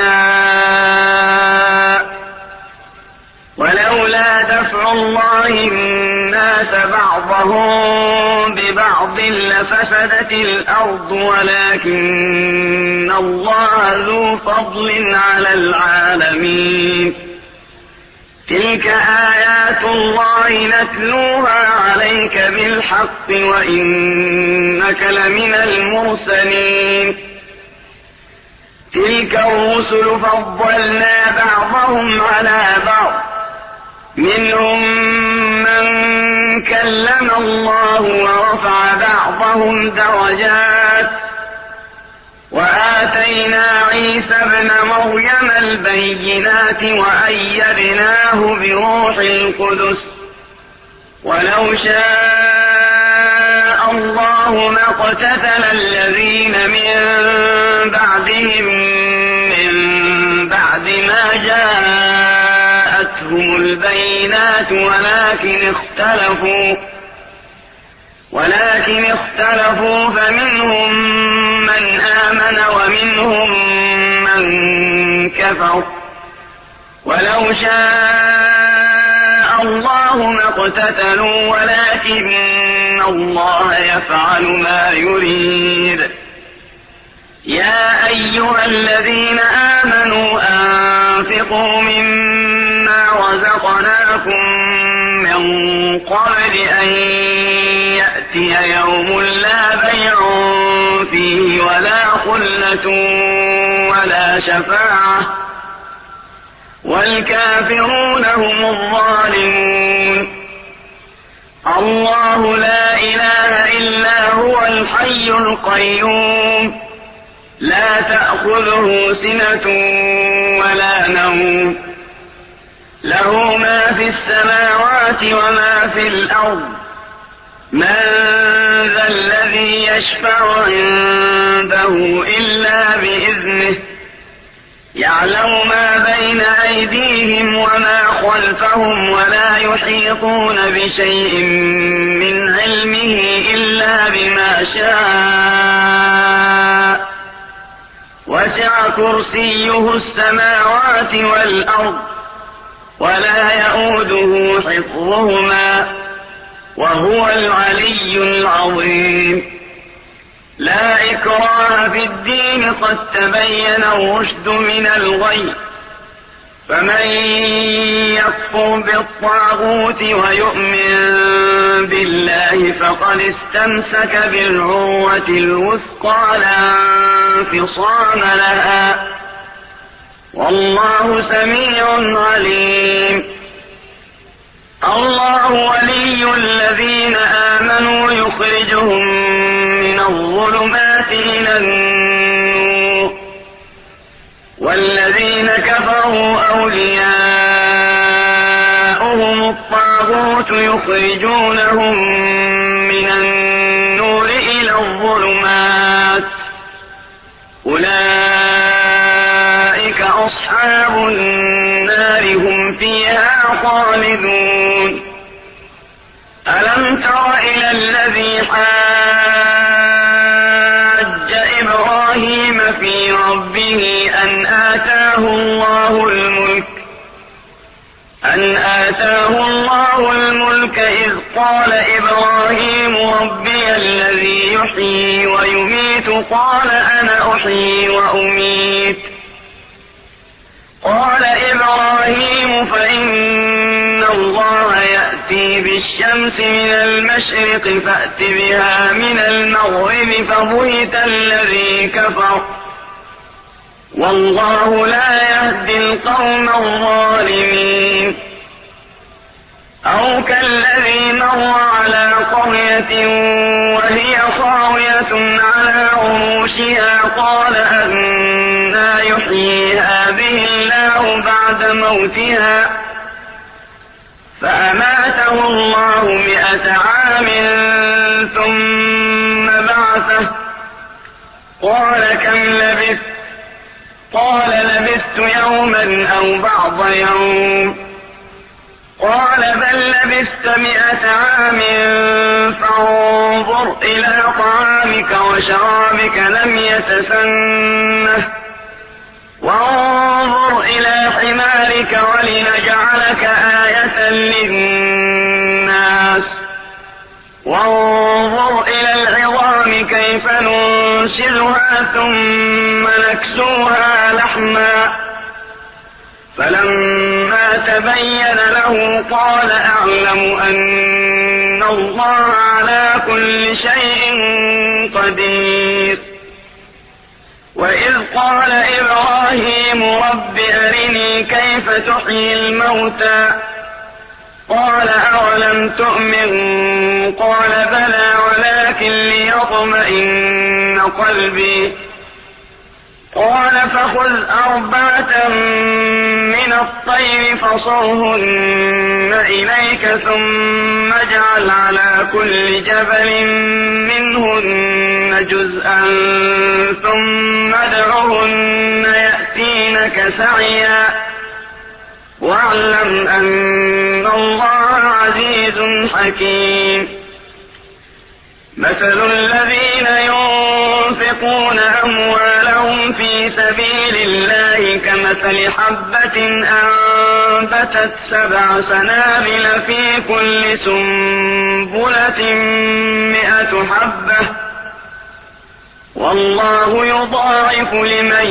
يشاء ولولا دفع الله الناس بعضهم ببعض لفسدت الأرض ولكن الله ذو فضل على العالمين. تلك آيات الله نتلوها عليك بالحق وإنك لمن المرسلين. تلك الرسل فضلنا بعضهم على بعض منهم من كلم الله ورفع بعضهم درجات وآتينا عيسى ابن مريم البينات وأيدناه بروح القدس ولو شاء الله ما اقتتل الذين من بعدهم من بعد ما جاءتهم البينات ولكن اختلفوا ولكن اختلفوا فمنهم من آمن ومنهم من كفر ولو شاء الله ما اقتتلوا ولكن الله يفعل ما يريد. يا أيها الذين آمنوا أنفقوا مما رزقناكم من قبل أن يأتي يوم لا بيع فيه ولا خلة ولا شفاعة والكافرون هم الظالمون. الله لا إله إلا هو الحي القيوم لا تأخذه سنة ولا نوم له ما في السماوات وما في الأرض من ذا الذي يشفع عنده إلا بإذنه يعلم ما بين أيديهم وما خلفهم ولا يحيطون بشيء من علمه إلا بما شاء وسع كرسيه السماوات والأرض ولا يؤوده حفظهما وهو العلي العظيم. لا إكراه في الدين قد تبين الرشد من الغي فمن يكفر بالطاغوت ويؤمن بالله فقد استمسك بالعروة الوثقى لا انفصام لها والله سميع عليم. الله ولي الذين آمنوا يخرجهم من الظلمات إلى النور والذين كفروا أولياؤهم الطاغوت يخرجونهم من النور إلى الظلمات أولئك أصحاب النار هم فيها خالدون ألم تر إلى الذي حاج إبراهيم في ربه أن آتاه الله الملك أن آتاه الله الملك إذ قال إبراهيم ربي الذي يحيي ويميت قال أنا أحيي وأميت قال إبراهيم فإن الله يأتي بالشمس من المشرق فأت بها من المغرب فبهت الذي كفر والله لا يهدي القوم الظالمين أو كالذي مر على قرية وهي خاوية على عروشها قال أنى يحيي هذه الله بعد موتها فأماته الله مئة عام ثم بعثه قال كم لبثت قال لبثت يوما أو بعض يوم قال بل لبثت مئة عام فانظر إلى طعامك وشرابك لم يتسنه وانظر إلى حمارك ولنجعلك آية للناس وانظر إلى العظام كيف ننشزها ثم نكسوها لحما فلما تبين له قال أعلم أن الله على كل شيء قدير وإذ قال إبراهيم رب أرني كيف تحيي الموتى قال أولم تؤمن قال بلى ولكن ليطمئن قلبي قال فخذ أربعة من الطير فصرهن إليك ثم اجعل على كل جبل منهن جزءا ثم ادعهن يأتينك سعيا واعلم أن الله عزيز حكيم مثل الذين ينفقون أموالهم في سبيل الله كمثل حبة أنبتت سبع سنابل في كل سنبلة مئة حبة والله يضاعف لمن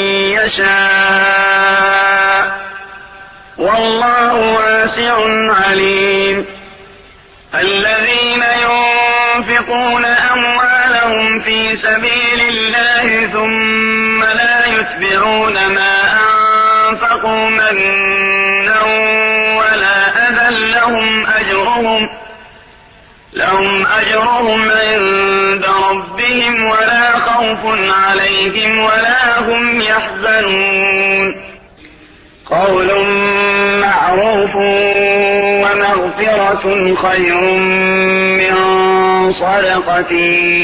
يشاء والله واسع عليم الذين ينفقون أموالهم في سبيل الله ثم لا يتبعون ما أنفقوا منا ولا أذى لهم أجرهم لهم أجرهم عند ربهم ولا خوف عليهم ولا هم يحزنون قول معروف ومغفرة خير من صدقة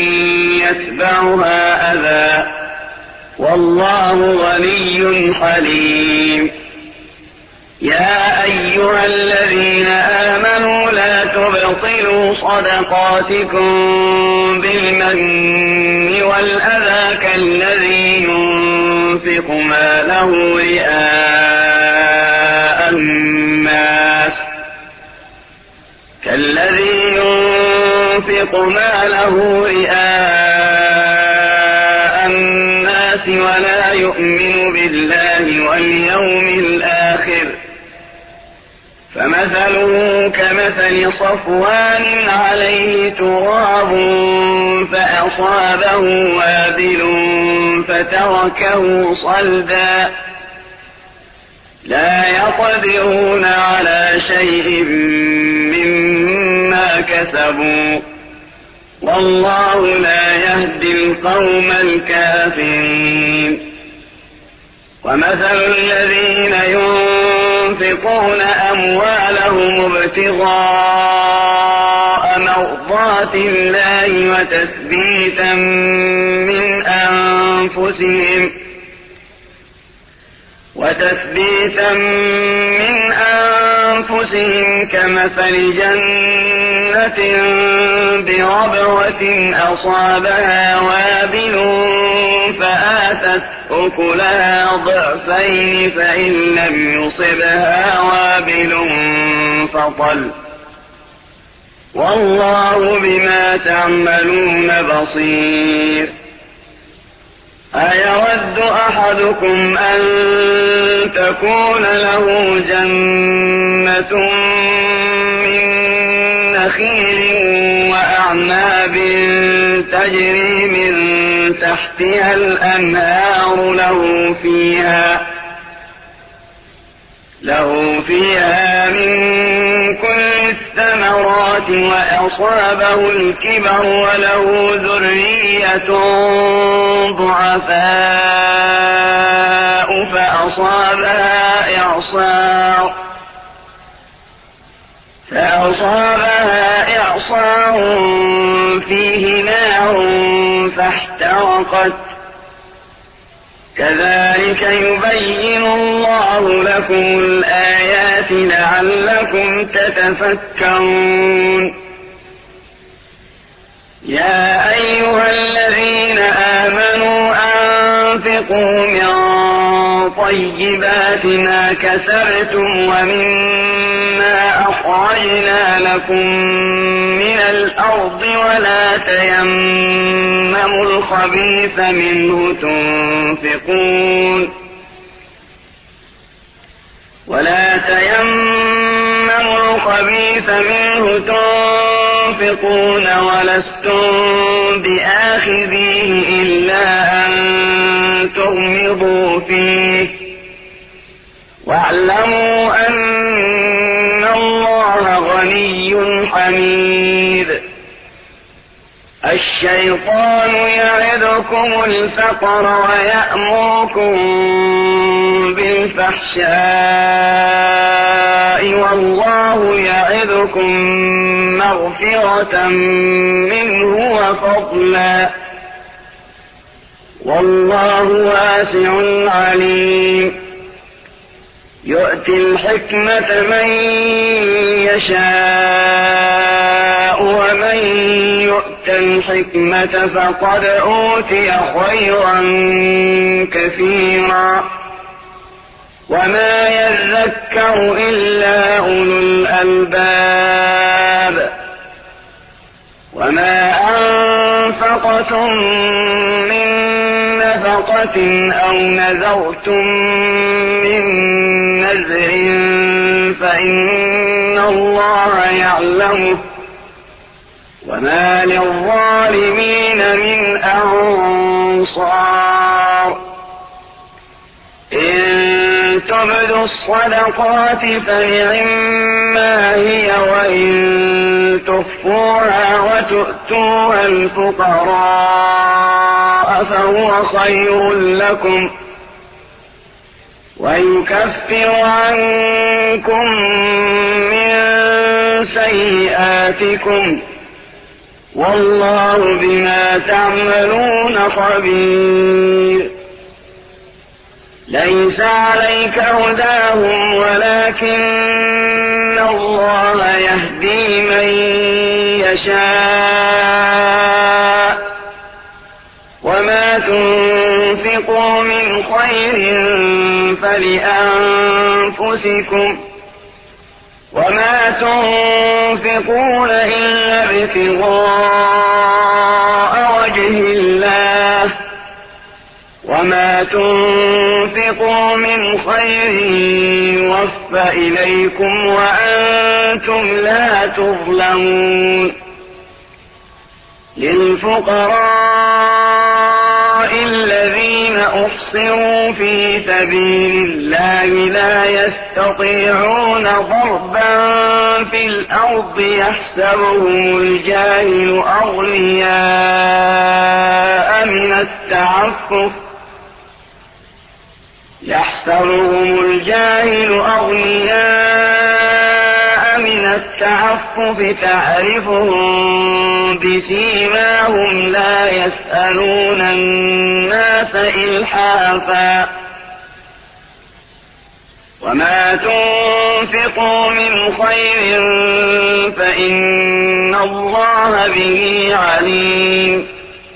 يتبعها أذى والله غني حليم يا أيها الذين آمنوا لا تبطلوا صدقاتكم بالمن والأذى كالذي ينفق ماله رئاء الناس كالذي ينفق ماله رئاء الناس ولا يؤمن بالله واليوم الآخر فمثله كمثل صفوان عليه تراب فأصابه وابل فتركه صلدا لا يقدرون على شيء مما كسبوا والله لا يهدي القوم الكافرين. ومثل الذين ينفقون أموالهم ابتغاء مرضات الله وتثبيتا من أنفسهم وتثبيتا من أنفسهم كمثل جنة بربوة أصابها وابل فآتت أكلها ضعفين فإن لم يصبها وابل فطل والله بما تعملون بصير. أيود أحدكم أن تكون له جنة من نخيل وأعناب تجري من تحتها الأنهار له فيها له فيها من كل الثمرات وأصابه الكبر وله ذرية ضعفاء فأصابها إعصار فأصابها إعصار فيه نار فاحترقت كذلك يبين الله لكم الآيات لعلكم تتفكرون. يا أيها الذين آمنوا أنفقوا من طيبات ما كسبتم ومما أخرجنا لكم من الأرض ولا تيمموا الخبيث منه تنفقون ولا تيمموا الخبيث منه تنفقون ولستم بآخذيه إلا أن تغمضوا فيه واعلموا أن الله غني حميد. الشيطان يعدكم الفقر ويأمركم بالفحشاء والله يعدكم مغفرة منه وفضلا والله واسع عليم. يؤتي الحكمة من يشاء ومن يؤت الحكمة فقد أوتي خيرا كثيرا وما يذكر إلا أولو الألباب. وما أنفقتم من نفقة أو نذرتم من نذر فإن الله يعلمه وما للظالمين من أنصار. إن تبدوا الصدقات فنعما هي وإن تخفوها وتؤتوها الفقراء فهو خير لكم ويكفر عنكم من سيئاتكم والله بما تعملون خبير. ليس عليك هداهم ولكن الله يهدي من يشاء وما تنفقوا من خير فلأنفسكم وما تنفقون إلا ابتغاء وجه الله وما تنفقوا من خير يوفى إليكم وأنتم لا تظلمون. للفقراء الذين أحصروا في سبيل الله لا يستطيعون ضربا في الأرض يحسبهم الجاهل أغنياء من التعفف يحسبهم الجاهل أغنياء من التعفف تعرفهم بسيماهم لا يسألون الناس إلحافا وما تنفقوا من خير فإن الله به عليم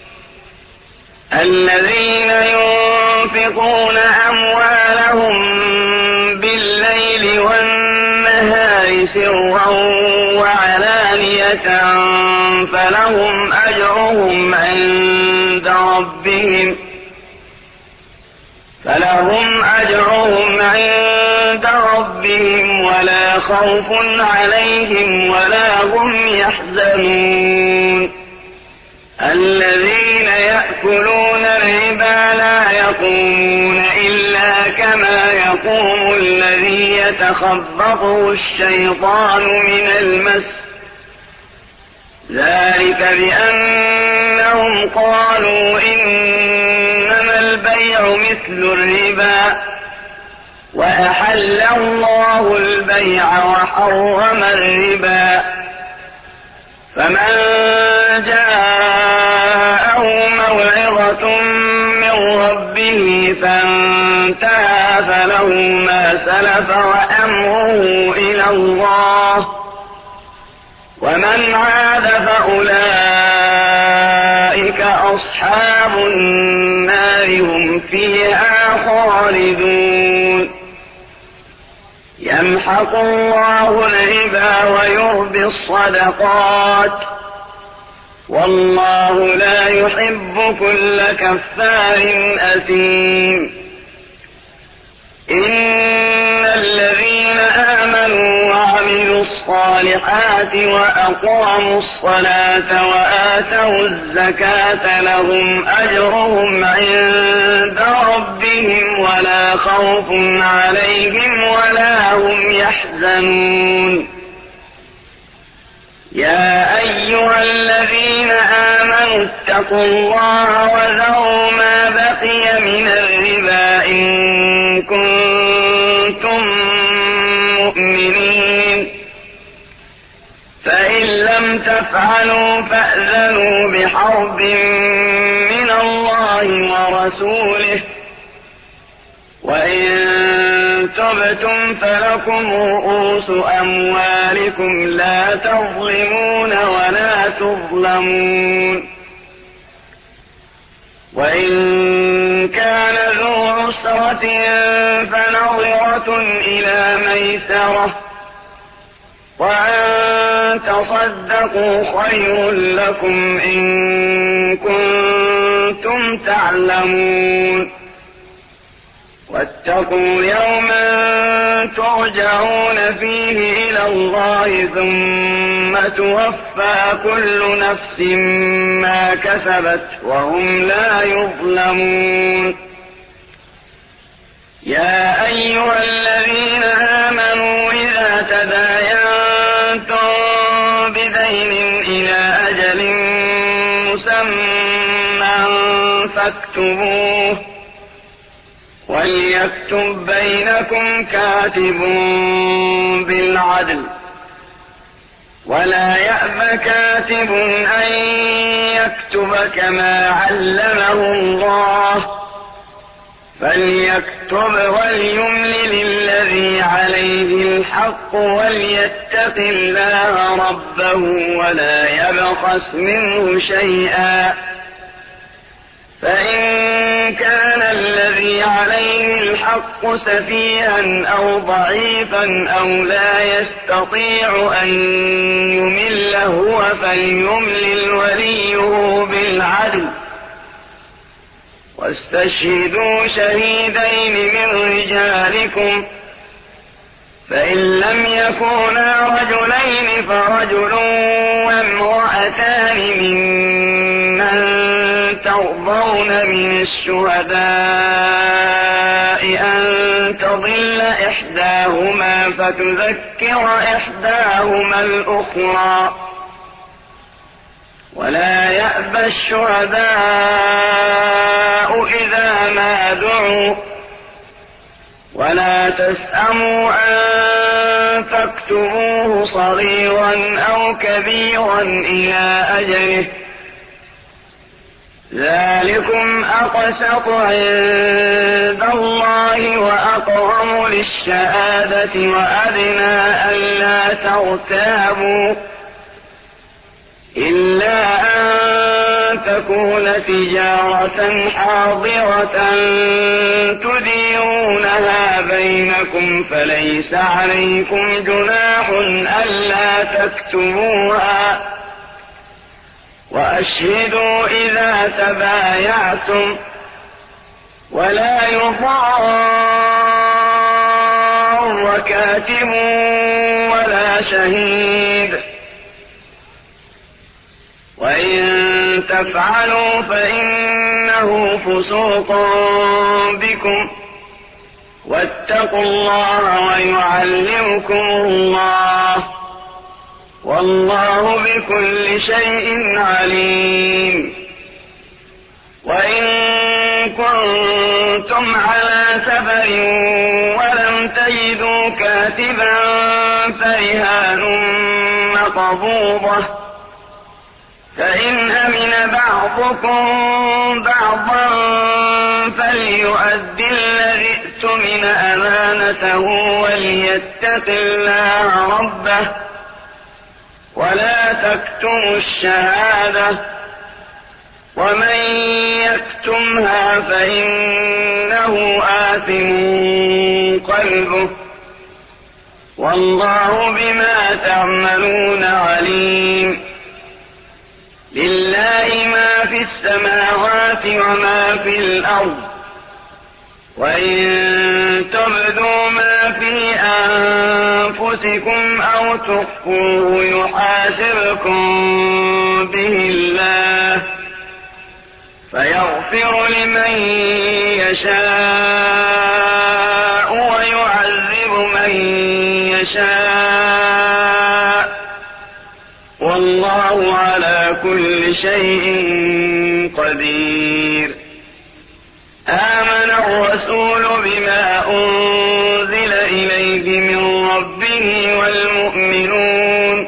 الذين ينفقون أموالهم بالليل والنهار سرا وعلانية فلهم أجرهم عند ربهم فلهم أجرهم عند ربهم ولا خوف عليهم ولا هم يحزنون الذين يأكلون الربا لا يقومون إلا كما يقوم الذي يتخبطه الشيطان من المس ذلك بأنهم قالوا إنما البيع مثل الربا وأحل الله البيع وحرم الربا فمن جاءه موعظة من ربه فانتهى فله ما سلف وأمره إلى الله ومن عاد فأولئك أصحاب النار هم فيها خالدون يمحق الله الربا ويربي الصدقات والله لا يحب كل كفار أثيم إن الذين آمنوا وعملوا الصالحات وأقاموا الصلاة وآتوا الزكاة لهم أجرهم عند ربهم ولا خوف عليهم ولا هم يحزنون يا أيها الذين آمنوا اتقوا الله وذروا ما بقي من الربا إن كنتم مؤمنين فإن لم تفعلوا فأذنوا بحرب من الله ورسوله وإن تبتم فلكم رؤوس أموالكم لا تظلمون ولا تظلمون وإن كان ذو عسرة فنظرة إلى ميسرة وأن تصدقوا خير لكم إن كنتم تعلمون واتقوا يوما ترجعون فيه إلى الله ثم توفى كل نفس ما كسبت وهم لا يظلمون يا أيها الذين آمنوا إذا تداينتم بدين إلى أجل مسمى فاكتبوه وليكتب بينكم كاتب بالعدل ولا يأب كاتب أن يكتب كما علمه الله فليكتب وليملل الذي عليه الحق وليتق الله ربه ولا يبخس منه شيئا فإن كان الذي عليه الحق سفيها أو ضعيفا أو لا يستطيع أن يمل هو فليملل وليه بالعدل واستشهدوا شهيدين من رجالكم فإن لم يكونا رجلين فرجل وامرأتان ممن من ترضون من الشهداء أن تضل إحداهما فتذكر إحداهما الأخرى ولا يأبى الشهداء إذا ما دعوا ولا تسأموا أن تكتبوه صغيرا أو كبيرا إلى أجله ذلكم أقسط عند الله وأقوم للشهادة وأدنى ألا ترتابوا إلا أن تكون تجارة حاضرة تديرونها بينكم فليس عليكم جناح ألا تكتبوها وأشهدوا إذا تبايعتم ولا يضار كاتب ولا شهيد وإن تفعلوا فإنه فسوق بكم واتقوا الله ويعلمكم الله والله بكل شيء عليم وإن كنتم على سفر ولم تجدوا كاتبا فرهان مقبوضة فإن أمن بعضكم بعضا فليؤدي الذي ائتمن أمانته وليتق الله ربه ولا تكتموا الشهادة ومن يكتمها فإنه آثم قلبه والله بما تعملون عليم لله ما في السماوات وما في الأرض وإن تبدوا ما في أنفسكم أو تخفوه يحاسبكم به الله فيغفر لمن يشاء ويعذب من يشاء والله على كل شيء قدير آمن الرسول بما أنزل إليه من ربه والمؤمنون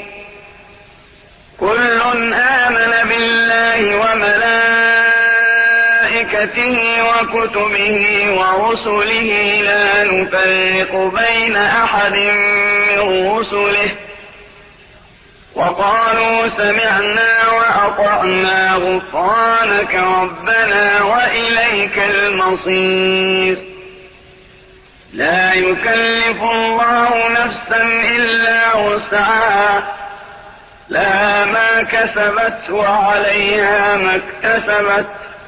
كل آمن بالله وملائكته وكتبه ورسله لا نفرق بين أحد من رسله وقالوا سمعنا وأطعنا غفرانك ربنا وإليك المصير لا يكلف الله نفسا إلا وسعها لها ما كسبت وعليها ما اكتسبت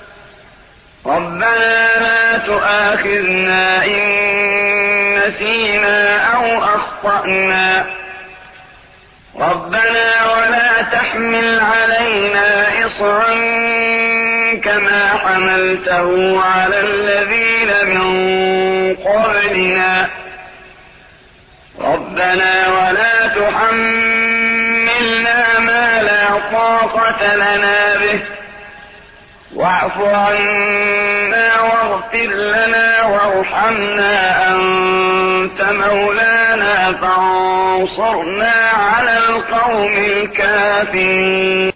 ربنا لا تؤاخذنا إن نسينا أو أخطأنا ربنا ولا تحمل علينا إصرا كما حملته على الذين من قبلنا ربنا ولا تحملنا ما لا طاقة لنا به واعف عنا واغفر لنا وارحمنا أنت مولانا فانصرنا على القوم الكافرين.